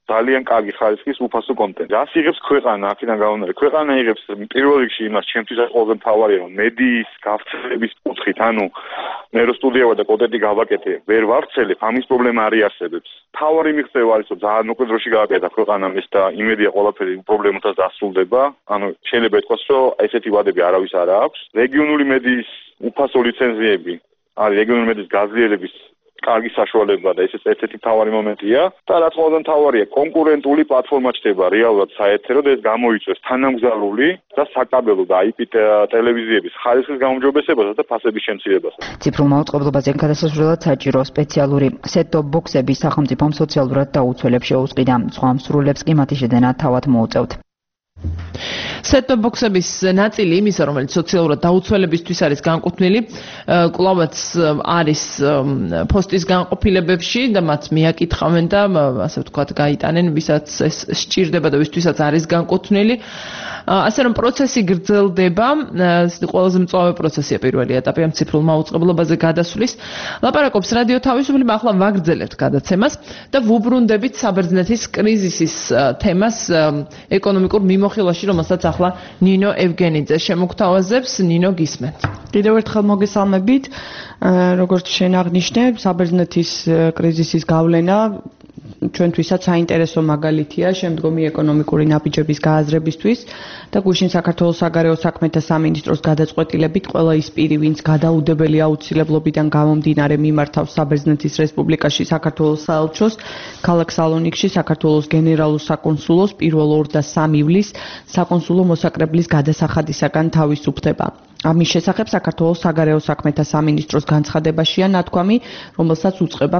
ძალიან კარგი ხარისხის უფასო კონტენტი. რას იღებს ქვეყანა აქედან გამომდინარე? ქვეყანა იღებს პირველ რიგში იმას, ჩემთვის ყველაზე მთავარია, რომ მედიის გავრცელების კუთხით, ანუ მე რო სტუდია ვარ და კონტენტი გავაკეთე, ვერ ვავრცელებ, ამის პრობლემა არ იარსებებს. მთავარი მიღწევა არის, რომ ძალიან მოკლე დროში გავაკეთა ქვეყანამ ეს და იმედია ყველაფერი პრობლემათა დასრულდება. ანუ შეიძლება ითქვას, რომ ესეთი ვადები არავის არ აქვს. რეგიონული მედიის უფასო ლიცენზიები არის რეგიონული მედიის გაძლიერების კარგი საშუალება და ესეც ერთ-ერთი მთავარი მომენტია და რაც ყველაზე მთავარია, კონკურენტული პლატფორმა ჩდება რეალურად საეთერო და ეს გამოიწვევს თანამგზავრული და საკაბელო და IP ტელევიზიების ხარისხის გაუმჯობესებასა და ფასების შემცირებას. ციფრულ მაუწყებლობაზე გადასასვლელად საჭირო სპეციალური set-top box-ები სახელმწიფომ სოციალურად დაუცველებს შეუწყიდა. სხვა მსურველებს კი მათი შეძენა თავად მოუწევთ. set-top box-ების ნაწილი იმისა, რომელიც სოციალურად დაუცველებისთვის არის განკუთვნილი, კვლავაც არის პოსტის განყოფილებებში და მათ მიაკითხავენ და ასე ვთქვათ, გაიტანენ, ვისაც ეს სჭირდება და ვისთვისაც არის განკუთვნილი. ასე რომ პროცესი გრძელდება, ყველაზე მწვავე პროცესია პირველი ეტაპი ამ ციფრულ მაუწყებლობაზე გადასვლის. ლაპარაკობს რადიო თავისუფლება, ახლა ვაგრძელებთ გადაცემას და ვუბრუნდებით საბერძნეთის კრიზისის თემას ეკონომიკურ მიმოხილვაში, რომელსაც ახლა ნინო ევგენიძე შემოგთავაზებს. ნინო, გისმენთ. კიდევ ერთხელ მოგესალმებით. როგორც შენ აღნიშნე, საბერძნეთის კრიზისის გავლენა ჩვენთვისაც საინტერესო მაგალითია შემდგომი ეკონომიკური ნაბიჯების გააზრებისთვის და გუშინ საქართველოს საგარეო საქმეთა სამინისტროს გადაწყვეტილებით ყველა ის პირი, ვინც გადაუდებელი აუცილებლობიდან გამომდინარე მიმართავს საბერძნეთის რესპუბლიკაში საქართველოს საელჩოს, ქალაქ სალონიკში საქართველოს გენერალურ საკონსულოს 1 და 3 ივლისს საკონსულო მოსაკრებლის გადასახადისაგან თავისუფლდება. ამის შესახებ საქართველოს საგარეო საქმეთა სამინისტროს განცხადებაშია ნათქვამი, რომელიც უწყება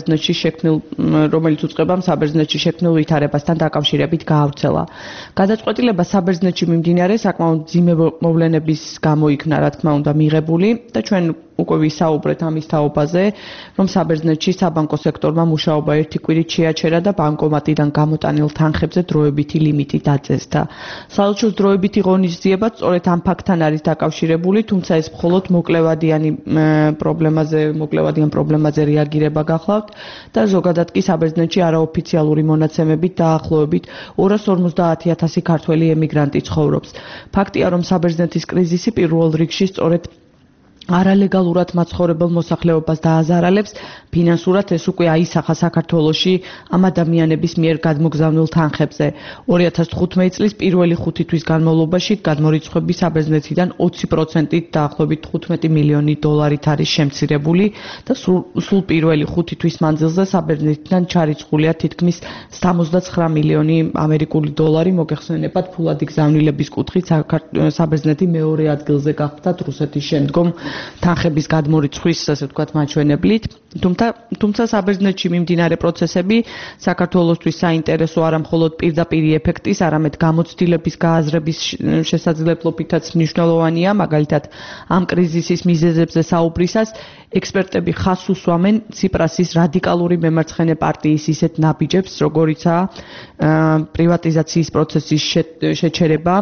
საბერძნეთში შექმნილ ვითარებასთან დაკავშირებით გაავრცელა. გადაწყვეტილება საბერძნეთში მიმდინარე საკმაოდ მძიმე მოვლენების გამო იქნა, რა თქმა უნდა, მიღებული და ჩვენ უკვე ვისაუბრეთ ამის თაობაზე, რომ საბერძნეთში საბანკო სექტორმა მუშაობა 1 კვირით შეაჩერა და ბანკომატიდან გამოტანილ თანხებზე დროებითი ლიმიტი დაწესდა. საელჩოს დროებითი ღონისძიება სწორედ ამ ფაქტთან არის დაკავშირებული, თუმცა ეს მხოლოდ მოკლევადიან პრობლემაზე რეაგირება გახლავთ და ზოგადად კი საბერძნეთში არაოფიციალური მონაცემებით დაახლოებით 250,000 ქართველი ემიგრანტი ცხოვრობს. ფაქტია, რომ საბერძნეთის კრიზისი პირველ რიგში სწორედ არალეგალურად მაცხოვრებელ მოსახლეობას დააზარალებს, ფინანსურად ეს უკვე აისახა საქართველოში ამ ადამიანების მიერ გადმოგზავნილ თანხებზე. 2015 წლის პირველი 5 თვის განმავლობაში გადმორიცხვები საბერძნეთიდან 20%-ით დაახლოებით 15 მილიონი დოლარით არის შემცირებული და სულ პირველი 5 თვის მანძილზე საბერძნეთიდან ჩარიცხულია თითქმის 79 მილიონი ამერიკული დოლარი, მოგეხსენებათ ფულადი გზავნილების კუთხით საბერძნეთი მეორე ადგილზე გახდათ რუსეთის შემდგომ თანხების გადმორიცხვის, ასე ვთქვათ, მაჩვენებლით. თუმცა საბერძნეთში მიმდინარე პროცესები საქართველოსთვის საინტერესო არა მხოლოდ პირდაპირ ეფექტის, არამედ გამოცდილების გააზრების შესაძლებლობითაც მნიშვნელოვანია. მაგალითად, ამ კრიზისის მიზეზებზე საუბრისას ექსპერტები ხაზს უსვამენ ციპრასის რადიკალური მემარცხენე პარტიის ისეთ ნაბიჯებს, როგორიცაა პრივატიზაციის პროცესის შეჩერება,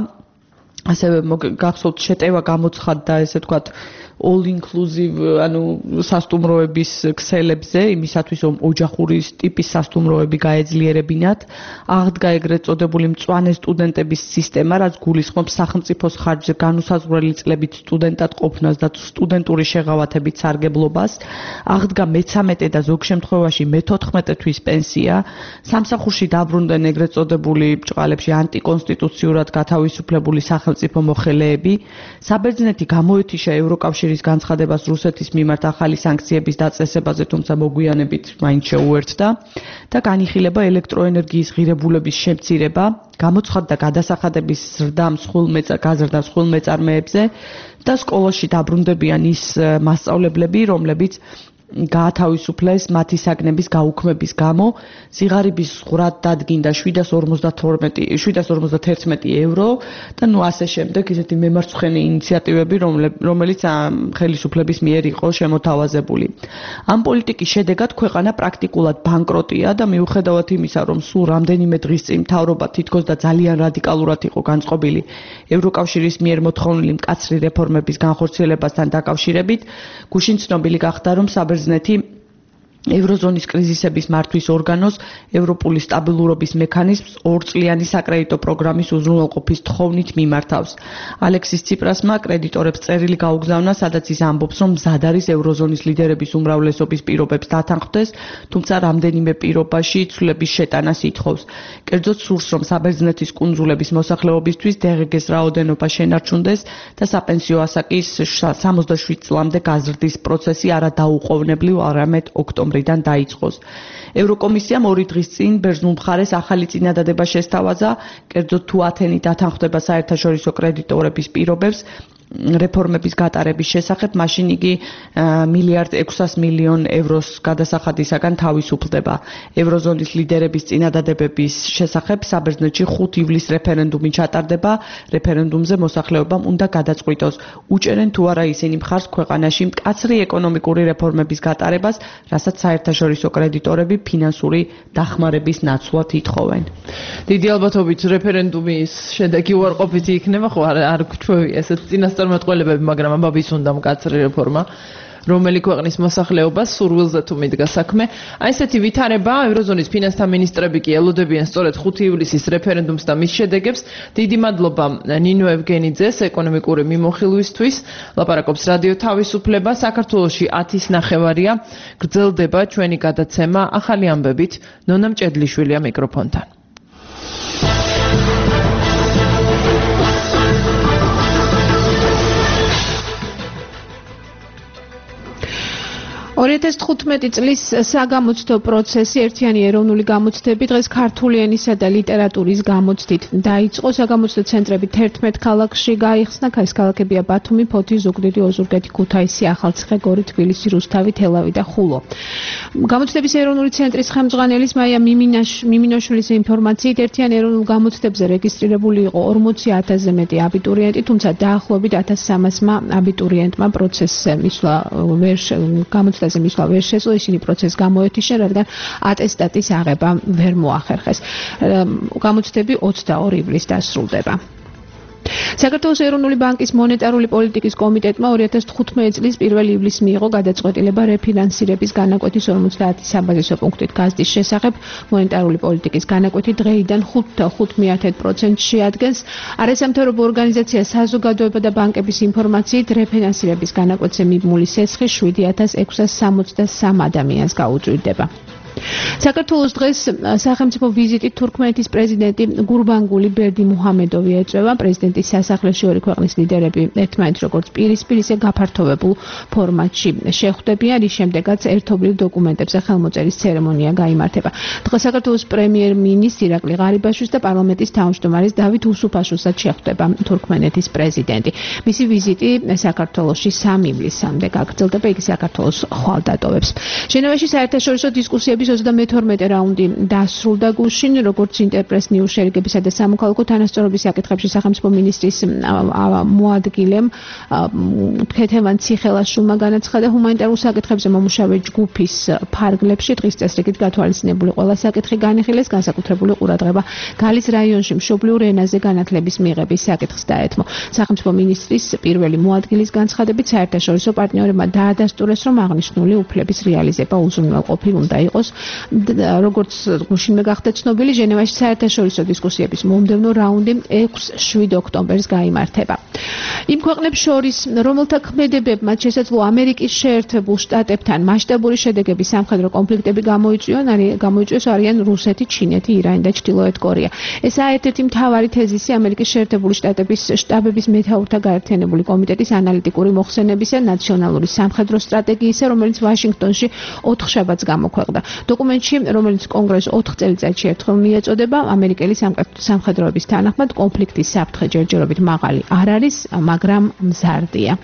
ასევე გახსოვთ შეტევა გამოცხადდა, ესე ვთქვათ, all inclusive, ანუ სასტუმროების ქსელებზე, იმისათვის რომ ოჯახური ტიპის სასტუმროები გაეძლიერებინათ, აღდგა ეგრეთ წოდებული მწვანე სტუდენტების სისტემა, რაც გულისხმობს სახელმწიფოს ხარჯზე განუსაზღვრელი წლებით სტუდენტად ყოფნას და სტუდენტური შეღავათებით სარგებლობას, აღდგა მე-13 და ზოგ შემთხვევაში მე-14 თვის პენსია, სამსახურში დაბრუნდნენ ეგრეთ წოდებული ბჭყალებში ანტიკონსტიტუციურად გათავისუფლებული სახელმწიფო მოხელეები, საბერძნეთი გამოეთიშა ევროკავშირის განცხადებას რუსეთის მიმართ ახალი სანქციების დაწესებაზე, თუმცა მოგვიანებით მაინც შეუერთდა და განიხილება ელექტროენერგიის ღირებულების შემცირება, გამოცხადდა გადასახადების ზრდა მსხვილ მეწარმეებზე და სკოლაში დაბრუნდებიან ის მასწავლებლები, რომლებიც გაათავისუფლეს მათი საგნების გაუქმების გამო, სიღარიბის ზღვრად დადგინდა 751 евро და ასე შემდეგ ისეთი მემარცხენე ინიციატივები, რომელიც ხელისუფლების მიერ იყო შემოთავაზებული. ამ პოლიტიკის შედეგად ქვეყანა პრაქტიკულად ბანკროტია და მიუხედავად იმისა, რომ სულ რამდენიმე დღის წინ მთავრობა თითქოს და ძალიან რადიკალურად იყო განწყობილი ევროკავშირის მიერ მოთხოვნილი მკაცრი რეფორმების განხორციელებასთან დაკავშირებით, გუშინ ცნობილი გახდა, რომ საბერძნეთი ევროზონის კრიზისების მართვის ორგანოს, ევროპული სტაბილურობის მექანიზმს 2 წლიანი საკრედიტო პროგრამის უზრუნველყოფის თხოვნით მიმართავს. ალექსის ციპრასმა კრედიტორებს წერილი გაუგზავნა, სადაც ის ამბობს, რომ მზად არის ევროზონის ლიდერების უმრავლესობის პირობებს დათანხმდეს, თუმცა რამდენიმე პირობაში ცვლილების შეტანას ითხოვს. კერძოდ სურს, რომ საბერძნეთის კუნძულების მოსახლეობისთვის დღგ-ს რაოდენობა შენარჩუნდეს და საპენსიო ასაკის 67 წლამდე გაზრდის პროცესი არა დაუყოვნებლივ, არამედ ოქტომბრიდან დაიწყოს. ევროკომისიამ 2 დღის წინ ბერძნულ მხარეს ახალი წინადადება შესთავაზა, კერძოდ თუ ათენი დათანხმდება საერთაშორისო კრედიტორების პირობებს რეფორმების გატარების შესახებ, მაშინ იგი 1,6 მილიარდ ევროს გადასახადისაგან თავისუფლდება. ევროზონის ლიდერების წინადადებების შესახებ საბერძნეთში 5 ივლისს რეფერენდუმი ჩატარდება. რეფერენდუმზე მოსახლეობამ უნდა გადაწყვიტოს, უჭერენ თუ არა ისინი მხარს ქვეყანაში მკაცრი ეკონომიკური რეფორმების გატარებას, რასაც საერთაშორისო კრედიტორები ფინანსური დახმარების ნაცვლად ითხოვენ. დიდი ალბათობით რეფერენდუმის შედეგი უარყოფითი იქნება, ხო არ გვჩვევი ესეც წინასწარმეტყველებები, მაგრამ ამბაბის უნდა მკაცრი რეფორმა, რომელი ქვეყნის მოსახლეობას სურვილზე თუ მიდგა საქმე. აი ესეთი ვითარება, ევროზონის ფინანსთა მინისტრები კი ელოდებიან სწორედ 5 ივლისის რეფერენდუმს და მის შედეგებს. დიდი მადლობა ნინო ევგენიძეს ეკონომიკური მიმოხილვისთვის. ლაპარაკობს რადიო თავისუფლება. საქართველოში 10:30-ია. გრძელდება ჩვენი გადაცემა ახალი ამბებით. ნონა მჭედლიშვილია მიკროფონთან. 2015 წლის საგამოცდო პროცესი ერთიანი ეროვნული გამოცდები დღეს ქართული ენისა და ლიტერატურის გამოცდით დაიწყო. საგამოცდო ცენტრები 11 ქალაქში გაიხსნა. ეს ქალაქებია ბათუმი, ფოთი, ზუგდიდი, ოზურგეთი, ქუთაისი, ახალციხე, გორი, თბილისი, რუსთავი, თელავი და ხულო. გამოცდების ეროვნული ცენტრის ხელმძღვანელის მაია მიმინაშვილის ინფორმაციით ერთიანი ეროვნულ გამოცდებზე რეგისტრირებული იყო 40,000-ზე მეტი აბიტურიენტი, თუმცა დაახლოებით 1300-მა აბიტურიენტმა პროცესზე მისვლა გამოცდაზე მისვლა ვერ შეძლო, ისინი პროცესს გამოეთიშნენ, რადგან ატესტატის აღება ვერ მოახერხეს. გამოცდები 22 ივლისს დასრულდება. საქართველოს ეროვნული ბანკის მონეტარული პოლიტიკის კომიტეტმა 2015 წლის 1 ივლისს მიიღო გადაწყვეტილება რეფინანსირების განაკვეთის 50 საბაზისო პუნქტით გაზრდის შესახებ. მონეტარული პოლიტიკის განაკვეთი დღეიდან 5.5% შეადგენს. არასამთავრობო ორგანიზაცია საზოგადოება და ბანკების ინფორმაციით რეფინანსირების განაკვეთზე მიბმული სესხი 7,663 ადამიანს გაუწვირდება. საქართველოს დღეს სახელმწიფო ვიზიტით თურქმენეთის პრეზიდენტი გურბანგული ბერდიმუჰამედოვი ეწევა. პრეზიდენტის სასახლეში ორი ქვეყნის ლიდერები ერთმანეთს როგორც პირისპირ ისე გაფართოვებულ ფორმატში შეხვდებიან. ის შემდეგაც ერთობლივ დოკუმენტებზე ხელმოწერის ცერემონია გაიმართება. დღეს საქართველოს პრემიერ-მინისტრ ირაკლი ღარიბაშვილს და პარლამენტის თავმჯდომარის დავით უსუფაშვილსაც შეხვდება თურქმენეთის პრეზიდენტი. მისი ვიზიტი საქართველოში 3 ივლისამდე გაგრძელდება. იგი საქართველოს ხვალ დატოვებს. ჟენევაში საერთაშორისო დისკუსიების 32 რაუნდი დასრულდა გუშინ, როგორც ინტერპრეს ნიუს შერიგებისა და სამოქალაქო თანასწორობის საკითხებში სახელმწიფო მინისტრის მოადგილემ ქეთევან ციხელაშვილმა განაცხადა, ჰუმანიტარულ საკითხებზე მომუშავე ჯგუფის ფარგლებში დღის წესრიგით გათვალისწინებული ყველა საკითხი განიხილეს, განსაკუთრებული ყურადღება გალის რაიონში მშობლიურ ენაზე განათლების მიღების საკითხს დაეთმო. სახელმწიფო მინისტრის პირველი მოადგილის განცხადებით საერთაშორისო პარტნიორებმა დაადასტურეს, რომ აღნიშნული უფლების რეალიზება უზრუნველყოფილ უნდა იყოს. როგორც გუშინმე გახდა ცნობილი, ჟენევაში საერთაშორისო დისკუსიების მომდევნო რაუნდი 6-7 ოქტომბერს გაიმართება. იმ ქვეყნებს შორის, რომელთა ქმედებებმა შესაძლო ამერიკის შეერთებულ შტატებთან მასშტაბური შედეგები სამხედრო კონფლიქტები გამოიწვიოს არიან რუსეთი, ჩინეთი, ირანი და ჩრდილოეთ კორეა. ესაა ერთ-ერთი მთავარი თეზისი ამერიკის შეერთებული შტატების შტაბების მეთაურთა გაერთიანებული კომიტეტის ანალიტიკური მოხსენებისა ნაციონალური სამხედრო სტრატეგიისა, რომელიც ვაშინგტონში 4 შაბათს გამოქვეყნდა. დოკუმენტში, რომელიც კონგრესს 4 წელიწადში ერთხელ მიეწოდება, ამერიკელი სამხედროების თანახმად კონფლიქტის საფრთხე ჯერჯერობით მაღალი არ არის, მაგრამ მზარდია.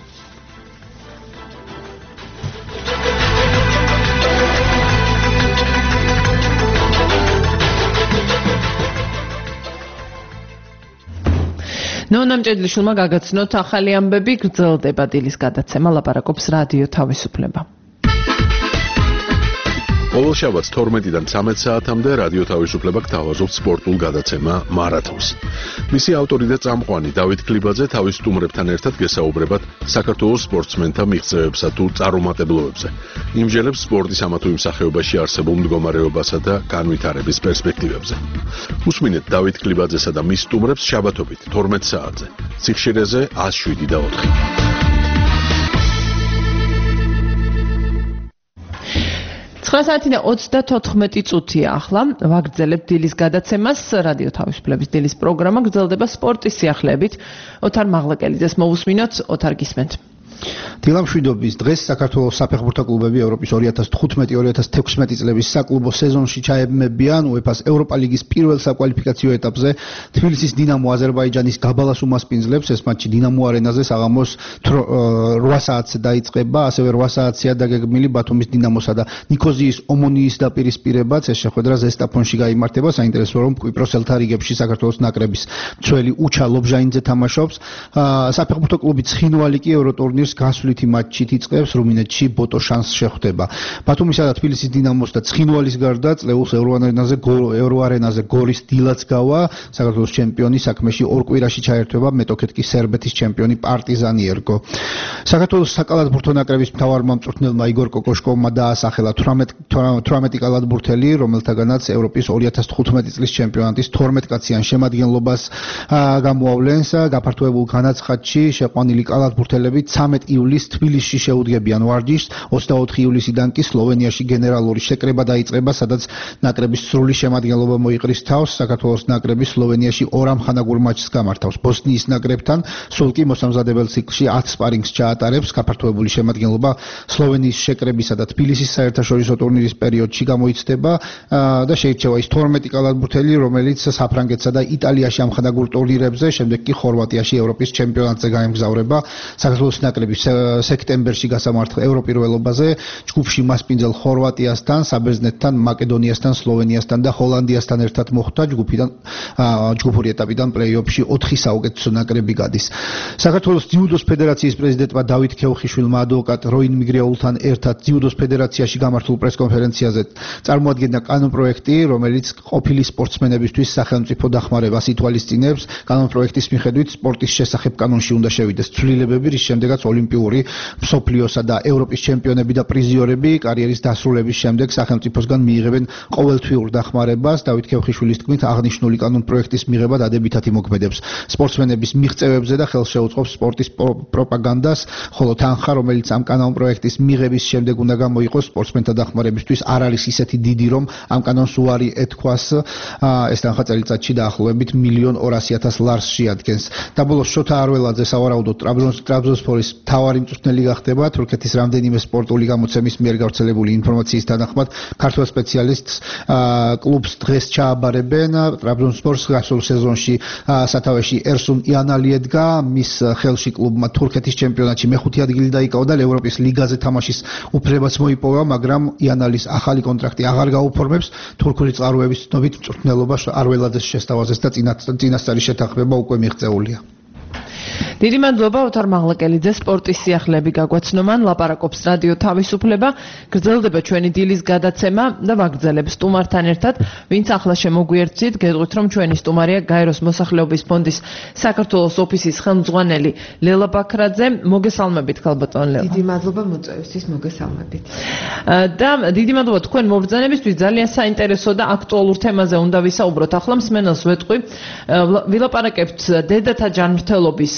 ნონა მჭედლიშვილმა გაგაცნოთ ახალი ამბები, გრძელდება დილის გადაცემა, ლაპარაკობს რადიო თავისუფლება. ყოველ შაბათს 12-დან 13 საათამდე რადიო თავისუფლება გთავაზობთ სპორტულ გადაცემა მარათონს. მისი ავტორი და წამყვანი დავით კლიბაძე თავის სტუმრებთან ერთად გესაუბრებათ საქართველოს სპორტსმენთა მიღწევებსა თუ წარუმატებლობებზე. იმჯერებს სპორტის ამა თუ იმ სახეობაში არსებულ მდგომარეობასა და განვითარების პერსპექტივებზე. უსმინეთ დავით კლიბაძესა და მის სტუმრებს შაბათობით 12 საათზე. სიხშირეზე 107.4. საათი და 34 წუთია ახლა ვაგრძელებთ დილის გადაცემას. რადიო თავისუფლების დილის პროგრამა გრძელდება სპორტის სიახლეებით. ოთარ მაღლაკელიძეს მოусმინოთ. ოთარ გისმენთ. დილამშვიდობის დღეს საქართველოს საფეხბურთო კლუბები ევროპის 2015-2016 წლების საკლუბო სეზონში ჩაებმებიან UEFA-ს ევროპა ლიგის პირველ საკვალიფიკაციო ეტაპზე. თბილისის დინამო აზერბაიჯანის გაბალას უმასპინძლებს. ეს მატჩი დინამო არენაზე საღამოს 8 საათზე დაიწყება. ასევე 8 საათზეა დაგეგმილი ბათუმის დინამოსა და ნიქოზიის ომონიის დაპირისპირებაც. ეს შეხვედრა ზესტაფონში გაიმართება. საინტერესო რომ კვიპროსელთა რიგებში საქართველოს ნაკრების მცველი უჩა ლობჟაინძე თამაშობს. საფეხბურთო კლუბი ცხინვალი კი ევროტურნირს გასვლითი მატჩით იწყებს. რუმინეთში ბოტოშანს შეხვდება. ბათუმისა და თბილისის დინამოს და ცხინვალის გარდა წლეულს ევროარენაზე გორის დილაც გავა. საქართველოს ჩემპიონი საქმეში ორ კვირაში ჩაერთვება მეტოქეთ კი სერბეთის ჩემპიონი პარტიზანი ერგო. საქართველოს საკალათბურთო ნაკრების მთავარმა მწვრთნელმა იგორ კოკოშკოვმა დაასახელა 18 კალათბურთელი, რომელთაგანაც ევროპის 2015 წლის ჩემპიონატის 12 კაციან შემადგენლობას გამოავლენს. გაფართოებულ განაცხადში შეყვანილი კალათბურთელები 13 ივლისს თბილისში შეუდგებიან ვარჯიშს. 24 ივლისიდან კი სლოვენიაში გენერალური შეკრება დაიწყება, სადაც ნაკრების სრული შემადგენლობა მოიყრის თავს. საქართველოს ნაკრები სლოვენიაში 2 ამხანაგურ მატჩს გამართავს. ბოსნიის ნაკრებთან სულ კი მოსამზადებელ ციკლში 10 სპარინგს ჩაატარებს. გაფართოებული შემადგენლობა სლოვენიის შეკრებისა და თბილისის საერთაშორისო ტურნირის პერიოდში გამოიცდება და შეირჩევა ის 12 კალათბურთელი, რომელიც საფრანგეთსა და იტალიაში ამხანაგურ ტურნირებზე, შემდეგ კი ხორვატიაში ევროპის ჩემპიონატზე გაემგზავრება. საქართველოს ნაკრები სექტემბერში გასამართლ ევროპირველობაზე ჯგუფში მასპინძელ ხორვატიასთან, საბერძნეთთან, მაკედონიასთან, სლოვენიასთან და ჰოლანდიასთან ერთად მოხვდა. ჯგუფური ეტაპიდან პლეი-ოფში 4 საუკეთესო ნაკრები გადის. საქართველოს ძიუდოს ფედერაციის პრეზიდენტმა დავით ქეუხიშვილმა ადვოკატ როინ მიგრეულთან ერთად ძიუდოს ფედერაციაში გამართულ პრესკონფერენციაზე წარმოადგენდა კანონპროექტი, რომელიც ყოფილი სპორტსმენებისთვის სახელმწიფო დახმარებას ითვალისწინებს. კანონპროექტის მიხედვით სპორტის შესახებ კანონში უნდა შევიდეს ცვლილებები, რის შემდეგაც ოლიმპიური, მსოფლიოსა და ევროპის ჩემპიონები და პრიზიორები კარიერის დასრულების შემდეგ სახელმწიფოსგან მიიღებენ ყოველთვიურ დახმარებას. დავით ქეუხიშვილის თქმით, აღნიშნული კანონპროექტის მიღება დადებითად იმოქმედებს სპორტსმენების მიღწევებზე და ხელს შეუწყობს სპორტის პროპაგანდას, ხოლო თანხა, რომელიც ამ კანონპროექტის მიღების შემდეგ უნდა გამოიყოს სპორტსმენთა დახმარებისთვის, არ არის ისეთი დიდი, რომ ამ კანონს უარი ეთქვას. ეს თანხა წელიწადში დაახლოებით 1.200.000 ლარს შეადგენს. დაბოლოს შოთა არველაძე სავარაუდოდ ტრაბზონსპორის მთავარი მწვრთნელი გახდება. თურქეთის რამდენიმე სპორტული გამოცემის მიერ გავრცელებული ინფორმაციის თანახმად ქართველ სპეციალისტს კლუბს დღეს ჩააბარებენ. ტრაბზონსპორს გასულ სეზონში სათავეში ერსუნ იანალი ედგა. მის ხელში კლუბმა თურქეთის ჩემპიონატში მეხუთე ადგილი დაიკავა და ევროპის ლიგაზე თამაშის უფლებაც მოიპოვა, მაგრამ იანალის ახალი კონტრაქტი აღარ გაუფორმებს. თურქული წყაროების ცნობით მწვრთნელობა არველაძეს შესთავაზეს და წინასწარი შეთანხმება უკვე მიღწეულია. დიდი მადლობა ოთარ მაღლაკელიძე სპორტის სიახლეები გაგვაცნომან. ლაპარაკობს რადიო თავისუფლება. გრძელდება ჩვენი დილის გადაცემა და ვაგრძელებს სტუმართან ერთად, ვინც ახლა შემოგვიერთდით. გეტყვით, რომ ჩვენი სტუმარია გაეროს მოსახლეობის ფონდის საქართველოს ოფისის ხელმძღვანელი ლელა ბაქრაძე. მოგესალმებით ქალბატონ ლელა. დიდი მადლობა მოწვევისთვის, მოგესალმებით. და დიდი მადლობა თქვენ მობრძანებისთვის. ძალიან საინტერესო და აქტუალურ თემაზე უნდა ვისაუბროთ. ახლა მსმენელს ვეტყვი, ვილაპარაკებთ დედათა ჯანმრთელობის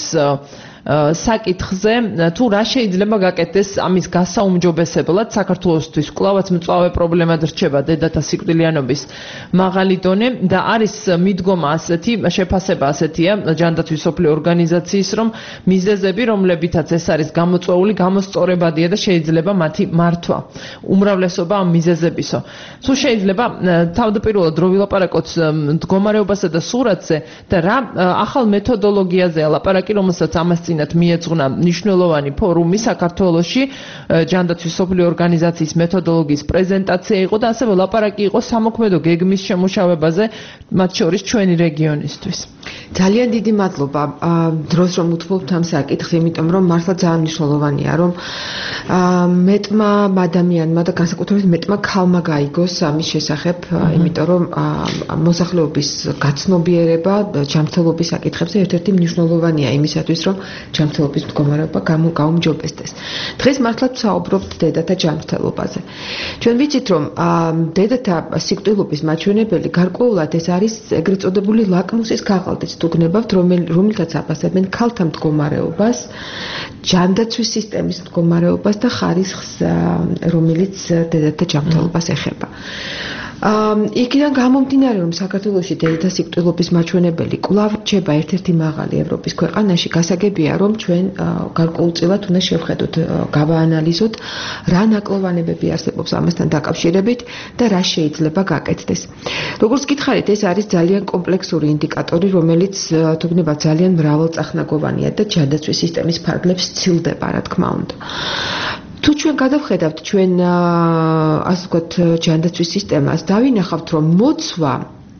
საკითხზე, თუ რა შეიძლება გაკეთდეს ამის გასაუმჯობესებლად. საქართველოსთვის კვლავაც მწვავე პრობლემად რჩება დედათა სიკვდილიანობის მაღალი დონე და არის მიდგომა ასეთი, შეფასება ასეთია ჯანდაცვის მსოფლიო ორგანიზაციის, რომ მიზეზები, რომლებითაც ეს არის გამოწვეული, გამოსწორებადია და შეიძლება მათი მართვა. უმრავლესობა ამ მიზეზებისო. თუ შეიძლება თავდაპირველად რო ვილაპარაკოთ მდგომარეობასა და სურათზე და რა ახალ მეთოდოლოგიაზეა ლაპარაკი, რომელსაც ამას წინათ მიეძღვნა მნიშვნელოვანი ფორუმი საქართველოში, ჯანდაცვის მსოფლიო ორგანიზაციის მეთოდოლოგიის პრეზენტაცია იყო და ასევე ლაპარაკი იყო სამოქმედო გეგმის შემუშავებაზე, მათ შორის ჩვენი რეგიონისთვის. ძალიან დიდი მადლობა დროს რომ უთმობთ ამ საკითხს, იმიტომ რომ მართლა ძალიან მნიშვნელოვანია რომ მეტმა ადამიანმა და განსაკუთრებით მეტმა ქალმა გაიგოს ამის შესახებ, იმიტომ რომ მოსახლეობის გაცნობიერება ჯანმრთელობის საკითხებზე ერთ-ერთი მნიშვნელოვანია იმისათვის, რომ ჯანმრთელობის მდგომარეობა გაუმჯობესდეს. დღეს მართლა ვსაუბრობთ დედათა ჯანმრთელობაზე. ჩვენ ვიცით, რომ დედათა სიკვდილობის მაჩვენებელი გარკვეულად ეს არის ეგრეთ წოდებული ლაკმუსის ქაღალდიც თუ გნებავთ, რომელთაც აფასებენ ქალთა მდგომარეობას, ჯანდაცვის სისტემის მდგომარეობას და ხარისხს, რომელიც დედათა ჯანმრთელობას ეხება. იქიდან გამომდინარე, რომ საქართველოში დედათა სიკვდილობის მაჩვენებელი კვლავ რჩება ერთ-ერთი მაღალი ევროპის ქვეყანაში, გასაგებია, რომ ჩვენ გარკვეულწილად უნდა შევხედოთ, გავაანალიზოთ, რა ნაკლოვანებები არსებობს ამასთან დაკავშირებით და რა შეიძლება გაკეთდეს. როგორც გითხარით, ეს არის ძალიან კომპლექსური ინდიკატორი, რომელიც თუ გნებავთ ძალიან მრავალწახნაგოვანია და ჯანდაცვის სისტემის ფარგლებს სცილდება, რა თქმა უნდა. თუ ჩვენ გადავხედავთ ჩვენ ასე ვთქვათ ჯანდაცვის სისტემას, დავინახავთ, რომ მოცვა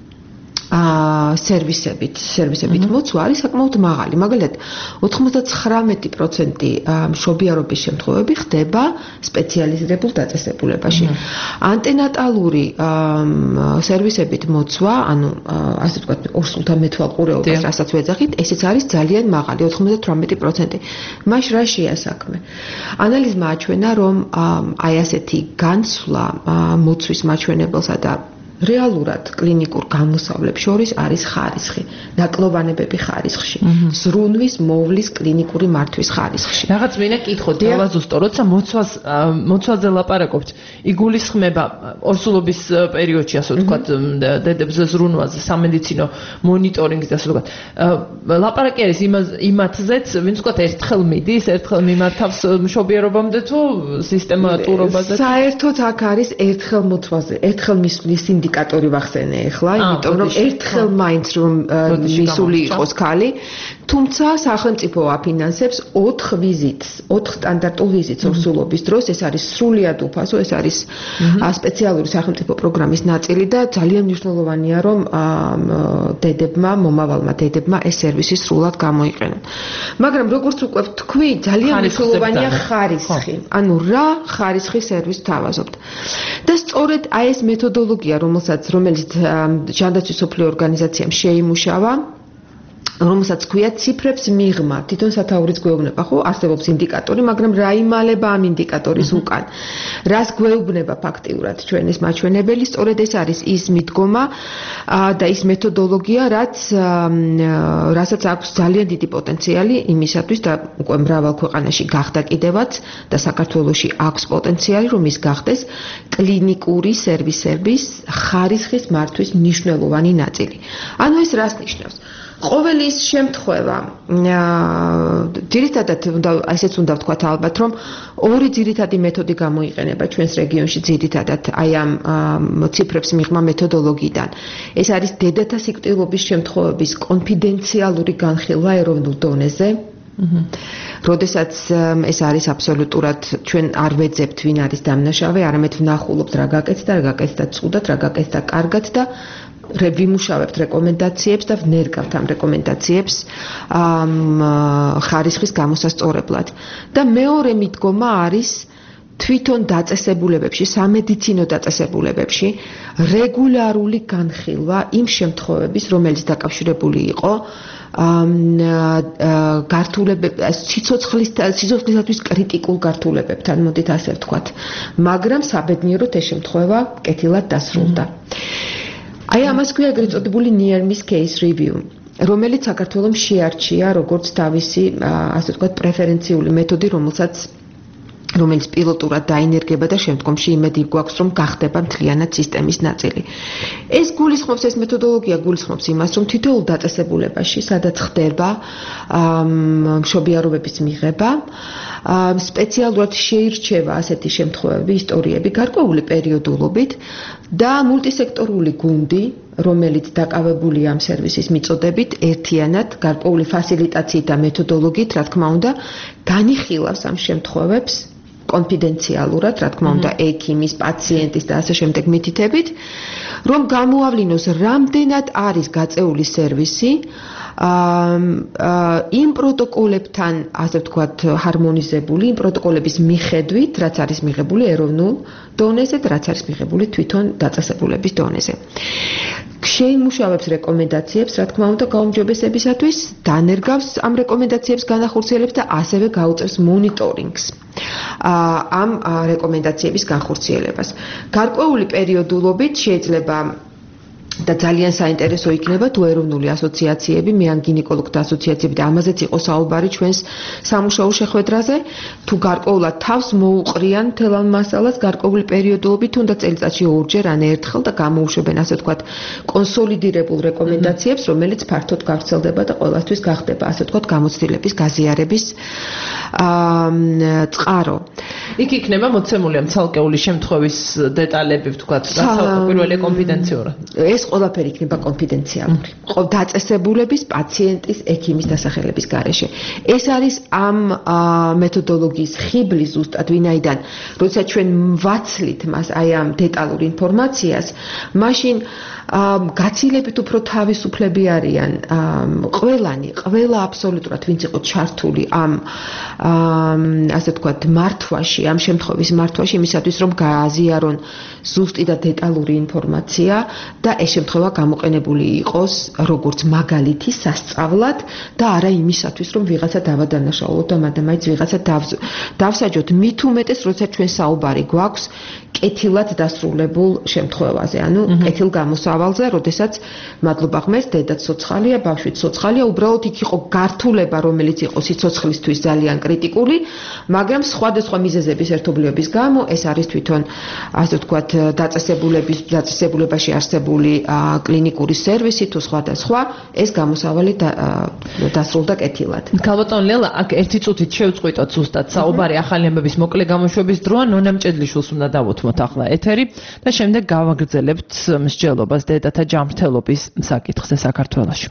სერვისებით მოცვა არის საკმაოდ მაღალი. მაგალითად, 99% მშობიარობის შემთხვევები ხდება სპეციალიზირებულ დაწესებულებაში. ანტენატალური სერვისებით მოცვა, ანუ ასე ვთქვათ, ორსულთა მეთვალყურეობას, რასაც ვეძახით, ესეც არის ძალიან მაღალი, 98%. მაშ რა შეა საქმე? ანალიზმა აჩვენა, რომ აი ასეთი განცვლა მოცვის მაჩვენებელსა და რეალურად კლინიკურ გამოსავლებს შორის არის ხარისხი, ნაკლოვანებები ხარისხში, ზრუნვის, მოვლის კლინიკური მართვის ხარისხში. რაღაც მინდა კითხოთ, დავა ზუსტო, როცა მოცვაზე ლაპარაკობთ, იგულისხმება ორსულობის პერიოდში, ასე ვთქვათ, დედებზე ზრუნვაზე, სამედიცინო მონიტორინგზე, ასე ვთქვათ. ლაპარაკი არის იმათზეც, ვინც ვთქვათ, ერთხელ მიდის, ერთხელ მიმართავს მშობიარობამდე თუ სისტემატურობაზე? საერთოდ აქ არის ერთხელ მოცვაზე, ერთხელ მისვლის ინდიკატორი ვახსენე ახლა, იმიტომ რომ ერთხელ მაინც რომ მისული იყოს ქალი, თუმცა სახელმწიფო აფინანსებს 4 ვიზიტს, 4 სტანდარტულ ვიზიტს ორსულობის დროს, ეს არის სრულიად უფასო, ეს არის სპეციალური სახელმწიფო პროგრამის ნაწილი და ძალიან მნიშვნელოვანია, რომ დედებმა, მომავალმა დედებმა ეს სერვისი სრულად გამოიყენონ. მაგრამ როგორც უკვე ვთქვი, ძალიან მნიშვნელოვანია ხარისხი. ანუ რა ხარისხის სერვისს თავაზობთ. და სწორედ აი ეს მეთოდოლოგია, რომელიც ჯანდაცვის მსოფლიო ორგანიზაციამ შეიმუშავა, რომელსაც ქვია ციფრებს მიღმა, თვითონ სათაურიც გვეუბნება, ხო, არსებობს ინდიკატორი, მაგრამ რა იმალება ამ ინდიკატორის უკან? რას გვეუბნება ფაქტიურად ჩვენ ეს მაჩვენებელი? სწორედ ეს არის ის მიდგომა და ის მეთოდოლოგია, რასაც აქვს ძალიან დიდი პოტენციალი იმისათვის და უკვე მრავალ ქვეყანაში გახდა კიდევაც და საქართველოში აქვს პოტენციალი, რომ ის გახდეს კლინიკური სერვისების ხარისხის მართვის მნიშვნელოვანი ნაწილი. ანუ ეს რას ნიშნავს? ყოველი ის შემთხვევა, ძირითადად ასეც უნდა ვთქვათ ალბათ, რომ ორი ძირითადი მეთოდი გამოიყენება ჩვენს რეგიონში ძირითადად აი ამ ციფრებს მიღმა მეთოდოლოგიიდან. ეს არის დედათა სიკვდილობის შემთხვევების კონფიდენციალური განხილვა ეროვნულ დონეზე. როდესაც ეს არის აბსოლუტურად ჩვენ არ ვეძებთ ვინ არის დამნაშავე, არამედ ვნახულობთ რა გაკეთდა, რა გაკეთდა ცუდად, რა გაკეთდა კარგად და ვიმუშავებთ რეკომენდაციებს და ვნერგავთ ამ რეკომენდაციებს ხარისხის გამოსასწორებლად. და მეორე მიდგომა არის თვითონ დაწესებულებებში, სამედიცინო დაწესებულებებში რეგულარული განხილვა იმ შემთხვევების, რომელიც დაკავშირებული იყო სიცოცხლისათვის კრიტიკულ გართულებებთან, მოდით ასე ვთქვათ. მაგრამ საბედნიეროდ ეს შემთხვევა კეთილად დასრულდა. აი ამას ქვია ეგრეთ წოდებული NIRM-ის case review, რომელიც საქართველოს შეარჩია როგორც თავისი, ასე ვთქვათ, პრეფერენციული მეთოდი, რომელიც პილოტურად დაინერგება და შემდგომში იმედი გვაქვს, რომ გახდება მთლიანად სისტემის ნაწილი. ეს გულისხმობს, ეს მეთოდოლოგია გულისხმობს იმას, რომ თითოეულ დაწესებულებაში, სადაც ხდება მშობიარობების მიღება, სპეციალურად შეირჩევა ასეთი შემთხვევები, ისტორიები გარკვეული პერიოდულობით და მულტისექტორული გუნდი, რომელიც დაკავებულია ამ სერვისის მიწოდებით, ერთიანად გარკვეული ფასილიტაციით და მეთოდოლოგიით, რა თქმა უნდა, განიხილავს ამ შემთხვევებს კონფიდენციალურად, რა თქმა უნდა, ექიმის, პაციენტის და ასე შემდეგ მითითებით, რომ გამოავლინოს რამდენად არის გაწეული სერვისი იმ პროტოკოლებთან, ასე ვთქვათ, ჰარმონიზებული, იმ პროტოკოლების მიხედვით, რაც არის მიღებული ეროვნულ დონეზე და რაც არის მიღებული თვითონ დაწესებულების დონეზე. შეიმუშავებს რეკომენდაციებს, რა თქმა უნდა, გაუმჯობესებისათვის, დანერგავს ამ რეკომენდაციებს განახორციელებს და ასევე გაუწევს მონიტორინგს ამ რეკომენდაციების განხორციელებას. გარკვეული პერიოდულობით შეიძლება და ძალიან საინტერესო იქნება თუ ეროვნული ასოციაციები, მე ან გინეკოლოგთა ასოციაციები და ამაზეც იყო საუბარი ჩვენს სამუშაო შეხვედრაზე, თუ გარკვეულად თავს მოუყრიან მთელ ამ მასალას გარკვეული პერიოდულობით, თუნდაც წელიწადში ორჯერ ან ერთხელ და გამოუშვებენ ასე ვთქვათ კონსოლიდირებულ რეკომენდაციებს, რომელიც ფართოდ გავრცელდება და ყველასთვის გახდება ასე ვთქვათ გამოცდილების გაზიარების წყარო. იქ იქნება მოცემული ამ ცალკეული შემთხვევის დეტალები, ვთქვათ, პირველი კონფიდენციურად. ეს ყველაფერი იქნება კონფიდენციალური. დაწესებულების, პაციენტის, ექიმის დასახელების გარეშე. ეს არის ამ მეთოდოლოგიის ხიბლი ზუსტად, ვინაიდან როცა ჩვენ ვაცლით მას აი ამ დეტალურ ინფორმაციას, მაშინ გაცილებით უფრო თავისუფლები არიან ყველა აბსოლუტურად ვინც იყო ჩართული ამ ასე ვთქვათ მართვაში, ამ შემთხვევის მართვაში, იმისათვის რომ გააზიარონ ზუსტი და დეტალური ინფორმაცია და ეს შემთხვევა გამოყენებული იყოს როგორც მაგალითი სასწავლად და არა იმისათვის რომ ვიღაცა დავადანაშაულოთ და მადამაიც ვიღაცა დავსაჯოთ, მით უმეტეს როცა ჩვენ საუბარი გვაქვს კეთილად დასრულებულ შემთხვევაზე, ანუ კეთილ გამოსავალზე, როდესაც მადლობა ღმერთს, დედაც ცოცხალია, ბავშვიც ცოცხალია, უბრალოდ იქ იყო გართულება, რომელიც იყო სიცოცხლისთვის ძალიან კრიტიკული, მაგრამ სხვადასხვა მიზეზების ერთობლიობის გამო ეს არის თვითონ ასე ვთქვათ დაწესებულებაში არსებული კლინიკური სერვისი თუ სხვადასხვა, ეს გამოსავალი დასრულდა კეთილად. გალბატონ ლელა, აქ ერთი წუთით შევწყვიტოთ ზუსტად საუბარი ახალი ამბების მოკლე გამოშვების დროა, ნონა მჭედლიშვილს უნდა დავუთმოთ ახლა ეთერი და შემდეგ გავაგრძელებთ მსჯელობას დედათა ჯანმრთელობის საკითხზე საქართველოში.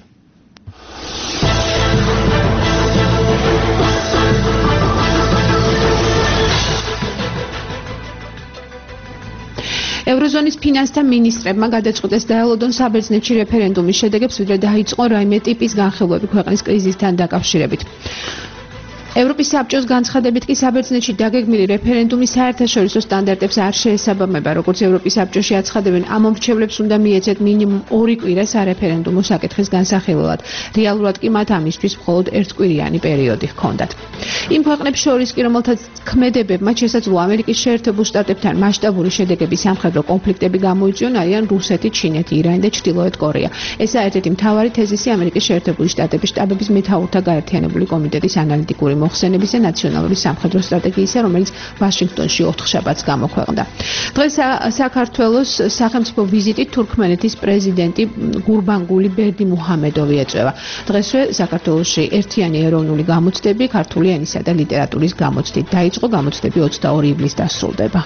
ევროზონის ფინანსთა მინისტრებმა გადაწყვიტეს დაელოდონ საბერძნეთში რეფერენდუმის შედეგებს, ვიდრე დაიწყო რაიმე ტიპის განხილვები ქვეყნის კრიზისთან დაკავშირებით. ევროპის საბჭოს განცხადებით კი საბერძნეთში დაგეგმილი რეფერენდუმი საერთაშორისო სტანდარტებს არ შეესაბამება, როგორც ევროპის საბჭოში აცხადებენ, ამ მომრჩევლებს უნდა მიეცეთ მინიმუმ 2 კვირა სარეფერენდუმო საკითხის განსახილველად. რეალურად კი მათ ამისთვის მხოლოდ ერთკვირიანი პერიოდი ჰქონდათ. იმ ქვეყნებს შორის კი, რომელთაც ქმედებებმა შესაძლო ამერიკის შეერთებულ შტატებთან მასშტაბური შედეგები სამხედრო კონფლიქტები გამოიწვიონ, არიან რუსეთი, ჩინეთი, ირანი და ჩრდილოეთ კორეა. ესაა ერთ-ერთი მთავარი თეზისი ამერიკის შეერთებული შტატების შტაბების მეთაურთა გაერთიანებული კომიტეტის ანალიტიკური მოხსენების და ნაციონალური სამხედრო სტრატეგიისა, რომელიც ვაშინგტონში 4 შაბათს გამოქვეყნდა. დღეს საქართველოს სახელმწიფო ვიზიტით თურქმენეთის პრეზიდენტი გურბანგული ბერდიმუჰამედოვი ეწევა. დღესვე საქართველოში ერთიანი ეროვნული გამოცდები ქართული ენისა და ლიტერატურის გამოცდით დაიწყო, გამოცდები 22 ივლისს დასრულდება.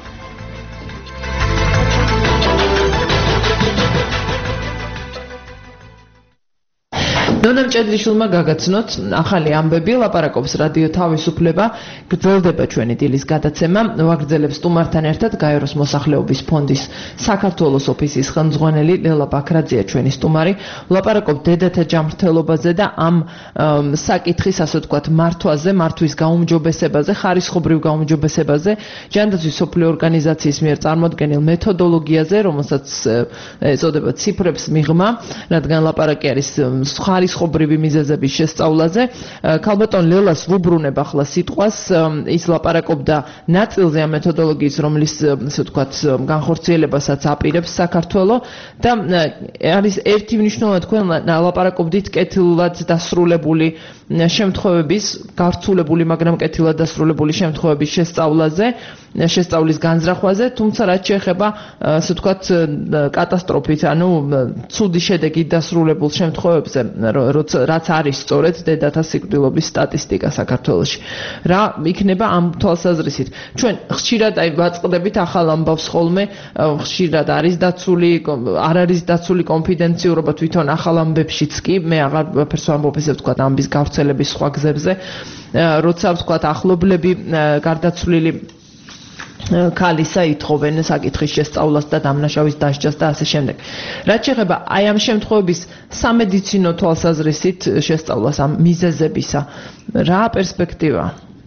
ნონა მჭედლიშვილმა გაგაცნოთ ახალი ამბები, ლაპარაკობს რადიო თავისუფლება, გრძელდება ჩვენი დილის გადაცემა, ვაგრძელებს სტუმართან ერთად გაეროს მოსახლეობის ფონდის საქართველოს ოფისის ხელმძღვანელი ლელა ბაქრაძეა ჩვენი სტუმარი, ლაპარაკობ დედათა ჯანმრთელობაზე და ამ საკითხის ასე ვთქვათ მართვაზე, მართვის გაუმჯობესებაზე, ხარისხობრივ გაუმჯობესებაზე, ჯანდაცვის მსოფლიო ორგანიზაციის მიერ წარმოდგენილ მეთოდოლოგიაზე, რომელსაც ეწოდება ციფრებს მიღმა, რადგან ლაპარაკი არის ხარისხობრივი მიზეზების შესწავლაზე. ქალბატონ ლელას ვუბრუნებ ახლა სიტყვას, ის ლაპარაკობდა ნაწილზე ამ მეთოდოლოგიის, რომლის ასე ვთქვათ განხორციელებასაც აპირებს საქართველოს და არის ერთი მნიშვნელოვანი თქვენ ლაპარაკობდით კეთილად დასრულებული შემთხვევების, გარცულებული, მაგრამ კეთილად დასრულებული შემთხვევების შესწავლაზე, შესწავლის განზრახვაზე, თუმცა რაც შეეხება ასე ვთქვათ კატასტროფით, ანუ ცუდი შედეგით დასრულებულ შემთხვევებზე, რაც არის სწორედ დედათა სიკვდილობის სტატისტიკა საქართველოში. რა იქნება ამ თვალსაზრისით? ჩვენ ხშირად ვაწყდებით ახალ ამბავს ხოლმე, ხშირად არის დაცული, არ არის დაცული კონფიდენციურობა თვითონ ახალ ამბებშიც კი, მე აღარ ვაფერს ვამბობ ესე ვთქვათ ამბის გავრცელების სხვა გზებზე, როცა ვთქვათ ახლობლები გარდაცვლილი ქალისა ითხოვენ საკითხის შესწავლას და დამნაშავის დასჯას და ასე შემდეგ. რაც შეეხება აი ამ შემთხვევების სამედიცინო თვალსაზრისით შესწავლას ამ მიზეზებისა, რა პერსპექტივა?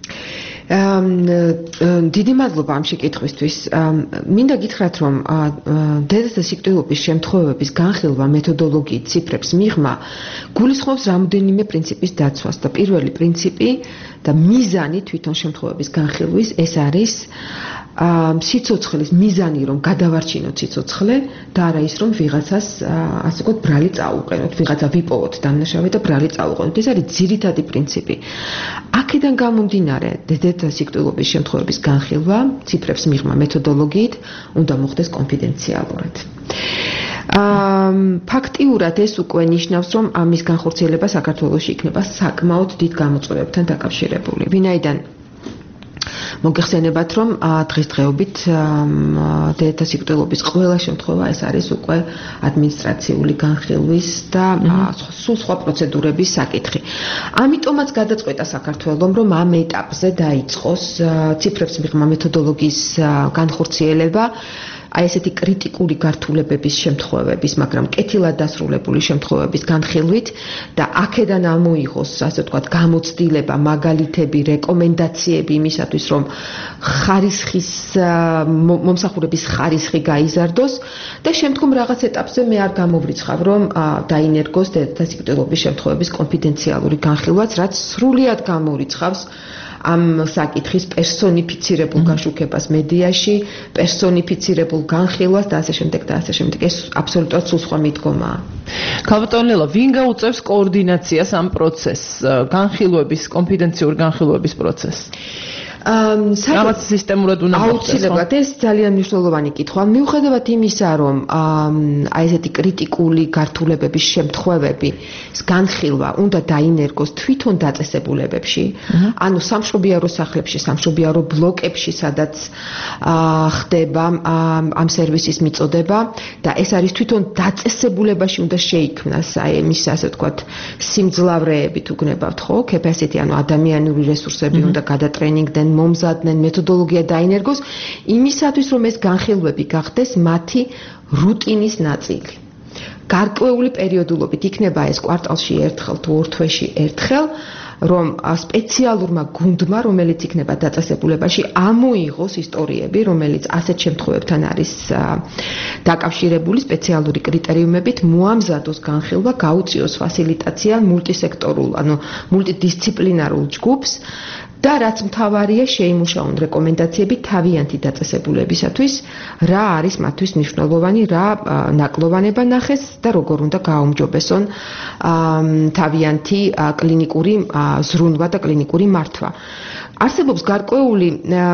დიდი მადლობა ამ შეკითხვისთვის. მინდა გითხრათ, რომ დედათა სიკვდილობის შემთხვევების განხილვა მეთოდოლოგიით ციფრებს მიღმა გულისხმობს რამდენიმე პრინციპის დაცვას და პირველი პრინციპი და მიზანი თვითონ შემთხვევების განხილვის ეს არის სიცოცხლის მიზანი, რომ გადავარჩინოთ სიცოცხლე და არა ის, რომ ვიღაცას ასე ვთქვათ ბრალი წაუყენოთ, ვიღაცა ვიპოვოთ დამნაშავე და ბრალი წაუყენოთ. ეს არის ძირითადი პრინციპი. აქედან გამომდინარე, დედათა სიკვდილობის შემთხვევების განხილვა ციფრებს მიღმა მეთოდოლოგიით უნდა მოხდეს კონფიდენციალურად. ფაქტიურად ეს უკვე ნიშნავს, რომ ამის განხორციელება საქართველოში იქნება საკმაოდ დიდ გამოწვევებთან დაკავშირებული. ვინაიდან მოგეხსენებათ, რომ დღესდღეობით დედათა სიკვდილობის ყველა შემთხვევა ეს არის უკვე ადმინისტრაციული განხილვის და სულ სხვა პროცედურების საკითხი. ამიტომაც გადაწყვეტა საქართველომ, რომ ამ ეტაპზე დაიწყოს ციფრებს მიღმა მეთოდოლოგიის განხორციელება აი ესეთი კრიტიკული გართულებების შემთხვევების, მაგრამ კეთილად დასრულებული შემთხვევების განხილვით და აქედან ამოიღოს, ასე ვთქვათ, გამოცდილება, მაგალითები, რეკომენდაციები იმისათვის, რომ ხარისხის მომსახურების ხარისხი გაიზარდოს და შემდგომ რაღაც ეტაპზე მე არ გამოვრიცხავ, რომ დაინერგოს დედათა სიკვდილობის შემთხვევების კონფიდენციალური განხილვაც, რაც სრულად გამოვრიცხავს ამ საკითხის პერსონიფიცირებულ გაშუქებას მედიაში, პერსონიფიცირებულ განხილვას და ასე შემდეგ და ასე შემდეგ. ეს აბსოლუტურად სულ სხვა მიდგომაა. ქალბატონელა, ვინ გაუწევს კოორდინაციას ამ პროცესს, განხილვების, კონფიდენციური განხილვების პროცესს? რაღაც სისტემურად უნდა მოხდეს. აუცილებლად ეს ძალიან მნიშვნელოვანი კითხვა. მიუხედავად იმისა, რომ აი ესეთი კრიტიკული გართულებების შემთხვევების განხილვა უნდა დაინერგოს თვითონ დაწესებულებებში, ანუ სამშობიარო სახლებში, სამშობიარო ბლოკებში, სადაც ხდება ამ სერვისის მიწოდება და ეს არის თვითონ დაწესებულებაში უნდა შეიქმნას აი εμის ასე ვთქვათ სიმძლავრეები თუ გნებავთ ხო, capacity, ანუ ადამიანური რესურსები უნდა გადატრენინგდნენ, მომზადდნენ, მეთოდოლოგია დაინერგოს იმისათვის, რომ ეს განხილვები გახდეს მათი რუტინის ნაწილი. გარკვეული პერიოდულობით იქნება ეს კვარტალში ერთხელ თუ ორ თვეში ერთხელ, რომ სპეციალურმა გუნდმა, რომელიც იქნება დაწესებულებაში, ამოიღოს ისტორიები, რომელიც ასეთ შემთხვევებთან არის დაკავშირებული სპეციალური კრიტერიუმებით, მოამზადოს განხილვა, გაუწიოს ფასილიტაცია მულტისექტორულ, ანუ მულტიდისციპლინარულ ჯგუფს და რაც მთავარია შეიმუშაონ რეკომენდაციები თავიანთი დაწესებულებისათვის, რა არის მათთვის მნიშვნელოვანი, რა ნაკლოვანება ნახეს და როგორ უნდა გააუმჯობესონ თავიანთი კლინიკური ზრუნვა და კლინიკური მართვა. არსებობს გარკვეული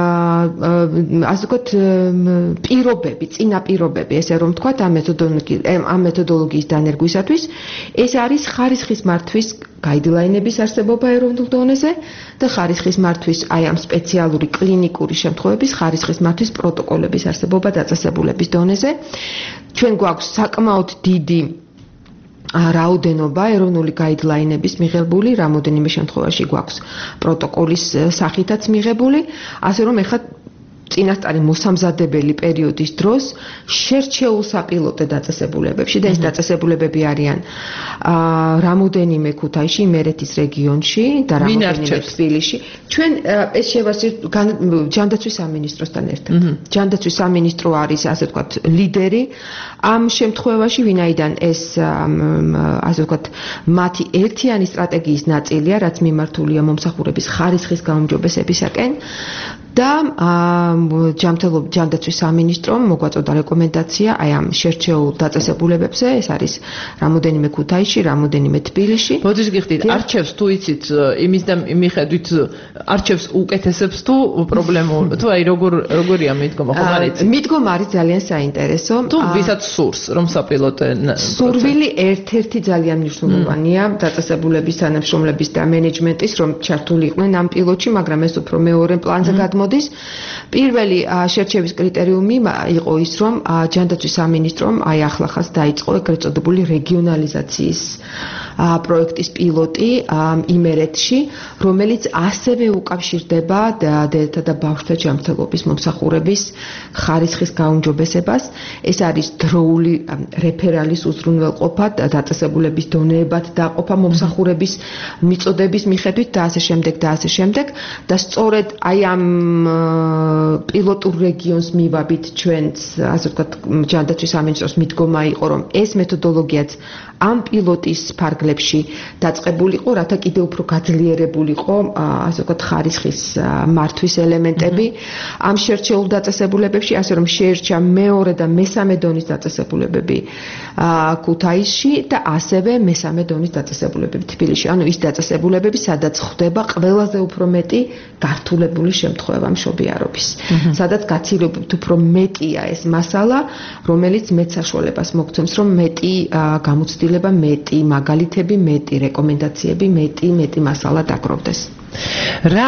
ასე ვთქვათ პირობები, წინაპირობები, ესე რომ ვთქვათ, ამ მეთოდოლოგიის დანერგვისათვის, ეს არის ხარისხის მართვის გაიდლაინების არსებობა ეროვნულ დონეზე და ხარისხის მართვის აი ამ სპეციალური კლინიკური შემთხვევების ხარისხის მართვის პროტოკოლების არსებობა დაწესებულების დონეზე. ჩვენ გვაქვს საკმაოდ დიდი რაოდენობა ეროვნული გაიდლაინების მიღებული, რამოდენიმე შემთხვევაში გვაქვს პროტოკოლის სახითაც მიღებული, ასე რომ ეხლა წინასწარი მოსამზადებელი პერიოდის დროს შერჩეულ საპილოტო დაწესებულებებში და ეს დაწესებულებები არიან რამოდენიმე ქუთაისში, იმერეთის რეგიონში და რამოდენიმე თბილისში. ჩვენ ეს შევასწირ ჯანდაცვის სამინისტროსთან ერთად. ჯანდაცვის სამინისტრო არის, ასე ვთქვათ, ლიდერი ამ შემთხვევაში, ვინაიდან ეს ასე ვთქვათ, მათი ერთიანი სტრატეგიის ნაწილია, რაც მიმართულია მომსახურების ხარისხის გაუმჯობესებისაკენ. და ჯანდაცვის სამინისტრომ მოგვაწოდა რეკომენდაცია აი ამ შერჩეულ დაწესებულებებზე, ეს არის რამოდენიმე ქუთაისში, რამოდენიმე თბილისში. ბოდიშ გიხდით, არჩევს თუ იცით იმის და მიხედვით არჩევს უკეთესებს თუ პრობლემულ თუ აი როგორია მიდგომა ხომ არის? მიდგომა არის ძალიან საინტერესო. თუ ვისაც სურს რომ საპილოტე სურვილი ერთ-ერთი ძალიან მნიშვნელოვანია დაწესებულების თანამშრომლების და მენეჯმენტის რომ ჩართული იყვნენ ამ პილოტში, მაგრამ ეს უფრო მეორე პლანზე გადმოდის. პირველი შერჩევის კრიტერიუმი იყო ის, რომ ჯანდაცვის სამინისტრომ აი ახლახანს დაიწყო ეგრეთ წოდებული რეგიონალიზაციის პროექტის პილოტი იმერეთში, რომელიც ასევე უკავშირდება დედა და ბავშვთა ჯანმრთელობის მომსახურების ხარისხის გაუმჯობესებას. ეს არის დროული რეფერალის უზრუნველყოფა, დაწესებულების დონეებად დაყოფა მომსახურების მიწოდების მიხედვით და ასე შემდეგ და ასე შემდეგ და სწორედ აი ამ პილოტურ რეგიონს მივაბით ჩვენც, ასე ვთქვათ, ჯანდაცვის სამინისტროს მიდგომა იყო, რომ ეს მეთოდოლოგიაც ამ პილოტის ფარგლებში დაწყებულიყო, რათა კიდევ უფრო გაძლიერებულიყო, ასე ვთქვათ, ხარისხის მართვის ელემენტები ამ შერჩეულ დაწესებულებებში, ასე რომ შეერჩა მეორე და მესამე დონის დაწესებულებები ქუთაისში და ასევე მესამე დონის დაწესებულებები თბილისში. ანუ ის დაწესებულებები, სადაც ხდება ყველაზე უფრო მეტი გართულებული შემთხვევა მშობიარობის. სადაც გაცილებით უფრო მეტია ეს მასალა, რომელიც მეც საშუალებას მოგცემს, რომ მეტი გამოცდილება, მეტი მაგალითები, მეტი რეკომენდაციები, მეტი მასალა დაგროვდეს. რა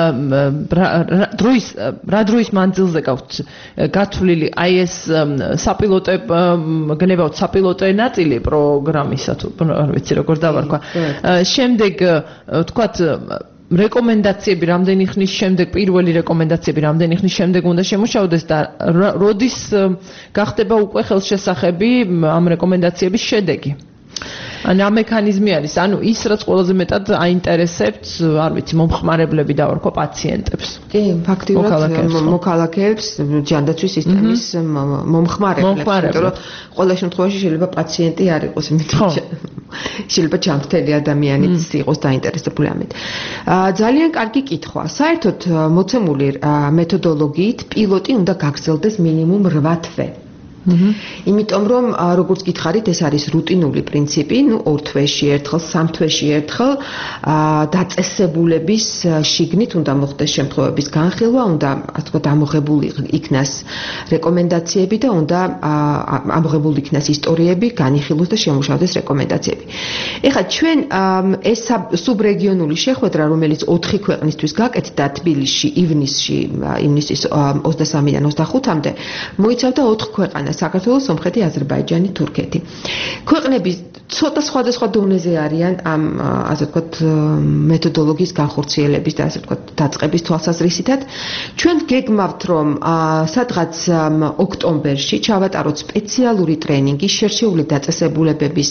დროის მანძილზე გაქვთ გათვლილი აი ეს საპილოტე გნებავთ საპილოტე ნაწილი პროგრამისა თუ არ ვიცი როგორ დავარქვა. შემდეგ თქვათ რეკომენდაციები რამდენი ხნის შემდეგ პირველი რეკომენდაციები რამდენი ხნის შემდეგ უნდა შემუშავდეს და როდის გახდება უკვე ხელშესახები ამ რეკომენდაციების შედეგი? ან ამ მექანიზმი არის, ანუ ის რაც ყველაზე მეტად აინტერესებთ, არ ვიცი, მომხმარებლები დავარქვა პაციენტებს. კი, ფაქტიურად მოქალაქეებს, ჯანდაცვის სისტემის მომხმარებლებს, იმიტომ რომ ყველა შემთხვევაში შეიძლება პაციენტი არ იყოს, იმიტომ შეიძლება ჯანმრთელი ადამიანიც იყოს დაინტერესებული ამით. ძალიან კარგი კითხვა. საერთოდ მოცემული მეთოდოლოგიით პილოტი უნდა გაგრძელდეს მინიმუმ 8 თვე. იმიტომ რომ როგორც გითხარით, ეს არის რუტინული პრინციპი, 2 თვეში ერთხელ, 3 თვეში ერთხელ დაწესებულების შიგნით უნდა მოხდეს შემთხვევების განხილვა, უნდა ასე ვთქვათ ამოღებული იქნას რეკომენდაციები და უნდა ამოღებული იქნას ისტორიები, განიხილოს და შემუშავდეს რეკომენდაციები. ეხლა ჩვენ ეს სუბრეგიონული შეხვედრა, რომელიც 4 ქვეყნისთვის გაკეთდა თბილისში ივნისის 23-დან 25-მდე, მოიცავდა 4 ქვეყანას. საქართველოს, სომხეთი, აზერბაიჯანი, თურქეთი. ქვეყნები ცოტა სხვადასხვა დონეზე არიან ამ ასე ვთქვათ მეთოდოლოგიის განხორციელების და ასე ვთქვათ დაწყების თვალსაზრისითაც. ჩვენ გეგმავთ, რომ სადღაც ოქტომბერში ჩავატაროთ სპეციალური ტრენინგი შერჩეული დაწესებულებების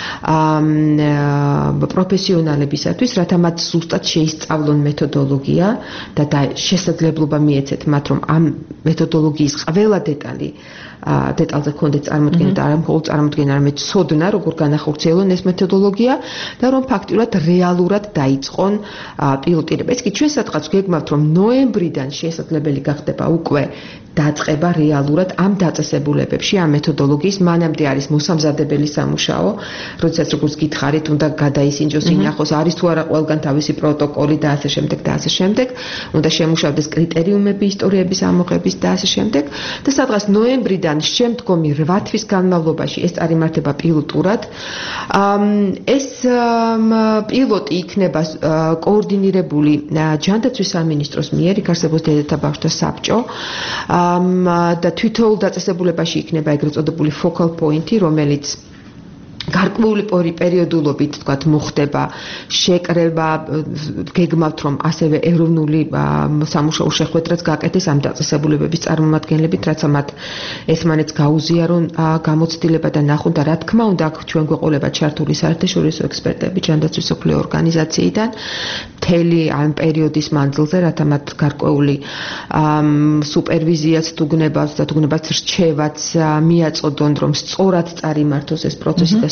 პროფესიონალებისათვის, რათა მათ ზუსტად შეისწავლონ მეთოდოლოგია და შესაძლებლობა მიეცეთ მათ, რომ ამ მეთოდოლოგიის ყველა დეტალზე კონდეთ წარმოდგენა და არა მხოლოდ წარმოდგენა, არამედ ცოდნა, როგორ განახორციელონ ეს მეთოდოლოგია და რომ ფაქტიურად რეალურად დაიწყონ პილოტირება. ეს კი ჩვენ სადღაც გეგმავთ, რომ ნოემბრიდან შესაძლებელი გახდება უკვე დაწყება რეალურად ამ დაწესებულებებში, ამ მეთოდოლოგიის. მანამდე არის მოსამზადებელი სამუშაო, როდესაც როგორც გითხარით, უნდა გადაისინჯოს, ინახოს, არის თუ არა ყველგან თავისი პროტოკოლი და ასე შემდეგ და ასე შემდეგ. უნდა შემუშავდეს კრიტერიუმები ისტორიების ამოღების და ასე შემდეგ. და სადღაც ნოემბრიდან შემდგომი 8 თვის განმავლობაში ეს წარიმართება პილოტურად. ეს პილოტი იქნება კოორდინირებული ჯანდაცვის სამინისტროს მიერ, იქ არსებობს დედათა ბავშვთა საბჭო. და თვითოულ დაწესებულებაში იქნება ეგრეთ წოდებული focal point-ი, რომელიც გარკვეული პერიოდულობით, თქვათ, მოხდება შეკრება, გეგმავთ, რომ ასევე ეროვნული სამუშაო შეხვედრაც გაკეთდეს ამ დაწესებულებების წარმომადგენლებით, რაც მათ ერთმანეთს გაუზიარონ გამოცდილება და ნახონ და რა თქმა უნდა, აქ ჩვენ გვეყოლება ჩართული საერთაშორისო ექსპერტები ჯანდაცვის მსოფლიო ორგანიზაციიდან მთელი ამ პერიოდის მანძილზე, რათა მათ გარკვეული სუპერვიზიაც თუ გნებავს და თუ გნებაც რჩევაც მიაწოდონ, რომ სწორად წარიმართოს ეს პროცესი და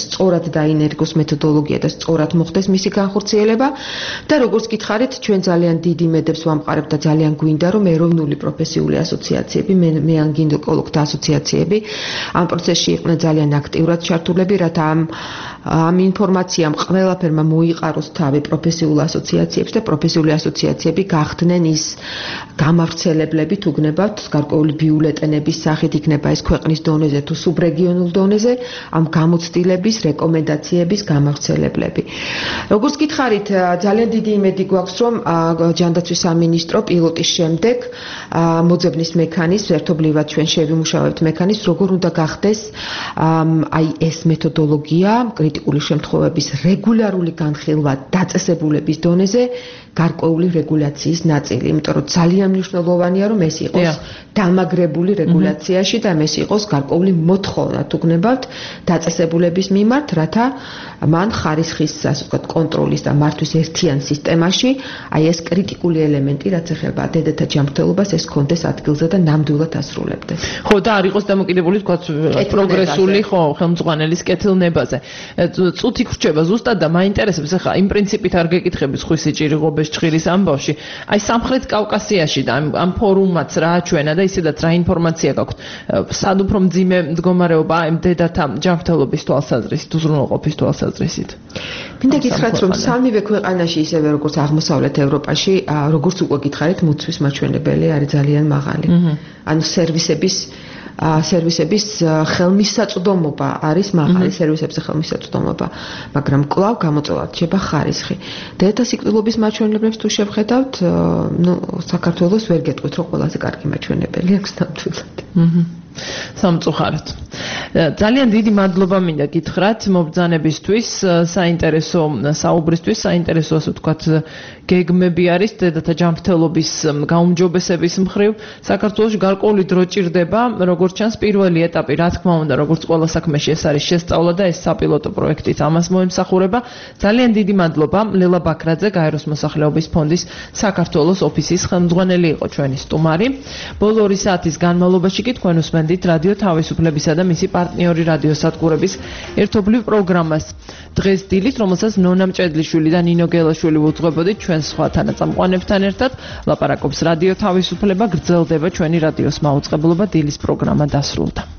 სწორად დაინერგოს მეთოდოლოგია და სწორად მოხდეს მისი განხორციელება და როგორც გითხარით, ჩვენ ძალიან დიდი იმედებს ვამყარებთ და ძალიან გვინდა რომ ეროვნული პროფესიული ასოციაციები, მე ან გინეკოლოგთა ასოციაციები ამ პროცესში იყვნენ ძალიან აქტიურად ჩართულები, რათა ამ ინფორმაციამ ყველაფერმა მოიყაროს თავი პროფესიულ ასოციაციებს და პროფესიული ასოციაციები გახდნენ ის გამავრცელებლები თუ გნებავთ გარკვეული ბიულეტენების სახით იქნება ეს ქვეყნის დონეზე თუ სუბრეგიონულ დონეზე ამ გამოცდილების რეკომენდაციების გამავრცელებლები. როგორც გითხარით, ძალიან დიდი იმედი გვაქვს რომ ჯანდაცვის სამინისტრო პილოტის შემდეგ მოძებნის მექანიზმს ერთობლივად ჩვენ შევიმუშავებთ მექანიზმს როგორ უნდა გახდეს აი ეს მეთოდოლოგია კრიტიკული შემთხვევების რეგულარული განხილვა დაწესებულების დონეზე გარკვეული რეგულაციის ნაწილი, იმიტომ რომ ძალიან მნიშვნელოვანია რომ ეს იყოს დამაგრებული რეგულაციაში და ეს იყოს გარკვეული მოთხოვნა თუ გნებავთ დაწესებულების მიმართ, რათა მან ხარისხის ასე ვთქვათ კონტროლის და მართვის ერთიან სისტემაში აი ეს კრიტიკული ელემენტი რაც ეხება დედათა ჯანმრთელობას ეს კონდეს ადგილზე და ნამდვილად ასრულებდეს. ხო და არ იყოს დამოკიდებული ვთქვათ პროგრესული ხო ხელმძღვანელის კეთილნებაზე. წუთი გრჩება ზუსტად და მაინტერესებს ახლა იმ პრინციპით არ გეკითხებით ხვისი ჭირიღობის ჭხირის ამბავში. აი სამხრეთ კავკასიაში და ამ ფორუმაც რა აჩვენა და ისედაც რა ინფორმაცია გაქვთ. სად უფრო მძიმე მდგომარეობა ამ დედათა ჯანმრთელობის თვალსაზრისით, უზრუნველყოფის თვალსაზრისით. მინდა გითხრათ რომ სამივე ქვეყანაში ისევე როგორც აღმოსავლეთ ევროპაში, როგორც უკვე გითხარით, მუცვის მაჩვენებელი არის ძალიან მაღალი. ანუ სერვისების ხელმისაწვდომობა არის მაღალი სერვისებზე ხელმისაწვდომობა, მაგრამ კვლავ გამოწვევა რჩება ხარისხი. დედათა სიკვდილობის მაჩვენებლებს თუ შევხედავთ, საქართველოს ვერ გეტყვით რომ ყველაზე კარგი მაჩვენებელი აქვს ნამდვილად. სამწუხაროდ. ძალიან დიდი მადლობა მინდა გითხრათ მობრძანებისთვის, საინტერესო საუბრისთვის, საინტერესო ასე ვთქვათ გეგმები არის დედათა ჯანმრთელობის გაუმჯობესების მხრივ. საქართველოში გარკვეული დრო ჭირდება, როგორც ჩანს პირველი ეტაპი, რა თქმა უნდა, როგორც ყველა საქმეში ეს არის შესწავლა და ეს საპილოტო პროექტით ამას მოემსახურება. ძალიან დიდი მადლობა ლელა ბაქრაძე, გაეროს მოსახლეობის ფონდის საქართველოს ოფისის ხელმძღვანელი იყო ჩვენი სტუმარი. ბოლო 2 საათის განმავლობაში კი თქვენ უსმენდით რადიო თავისუფლებისა და მისი პარტნიორი რადიოსადგურების ერთობლივ პროგრამას დღეს დილით, რომელსაც ნონა მჭედლიშვილი და ნინო გელაშვილი უძღვებოდით ჩვენ სხვა თანაწამყვანებთან ერთად. ლაპარაკობს რადიო თავისუფლება, გრძელდება ჩვენი რადიოს მაუწყებლობა, დილის პროგრამა დასრულდა.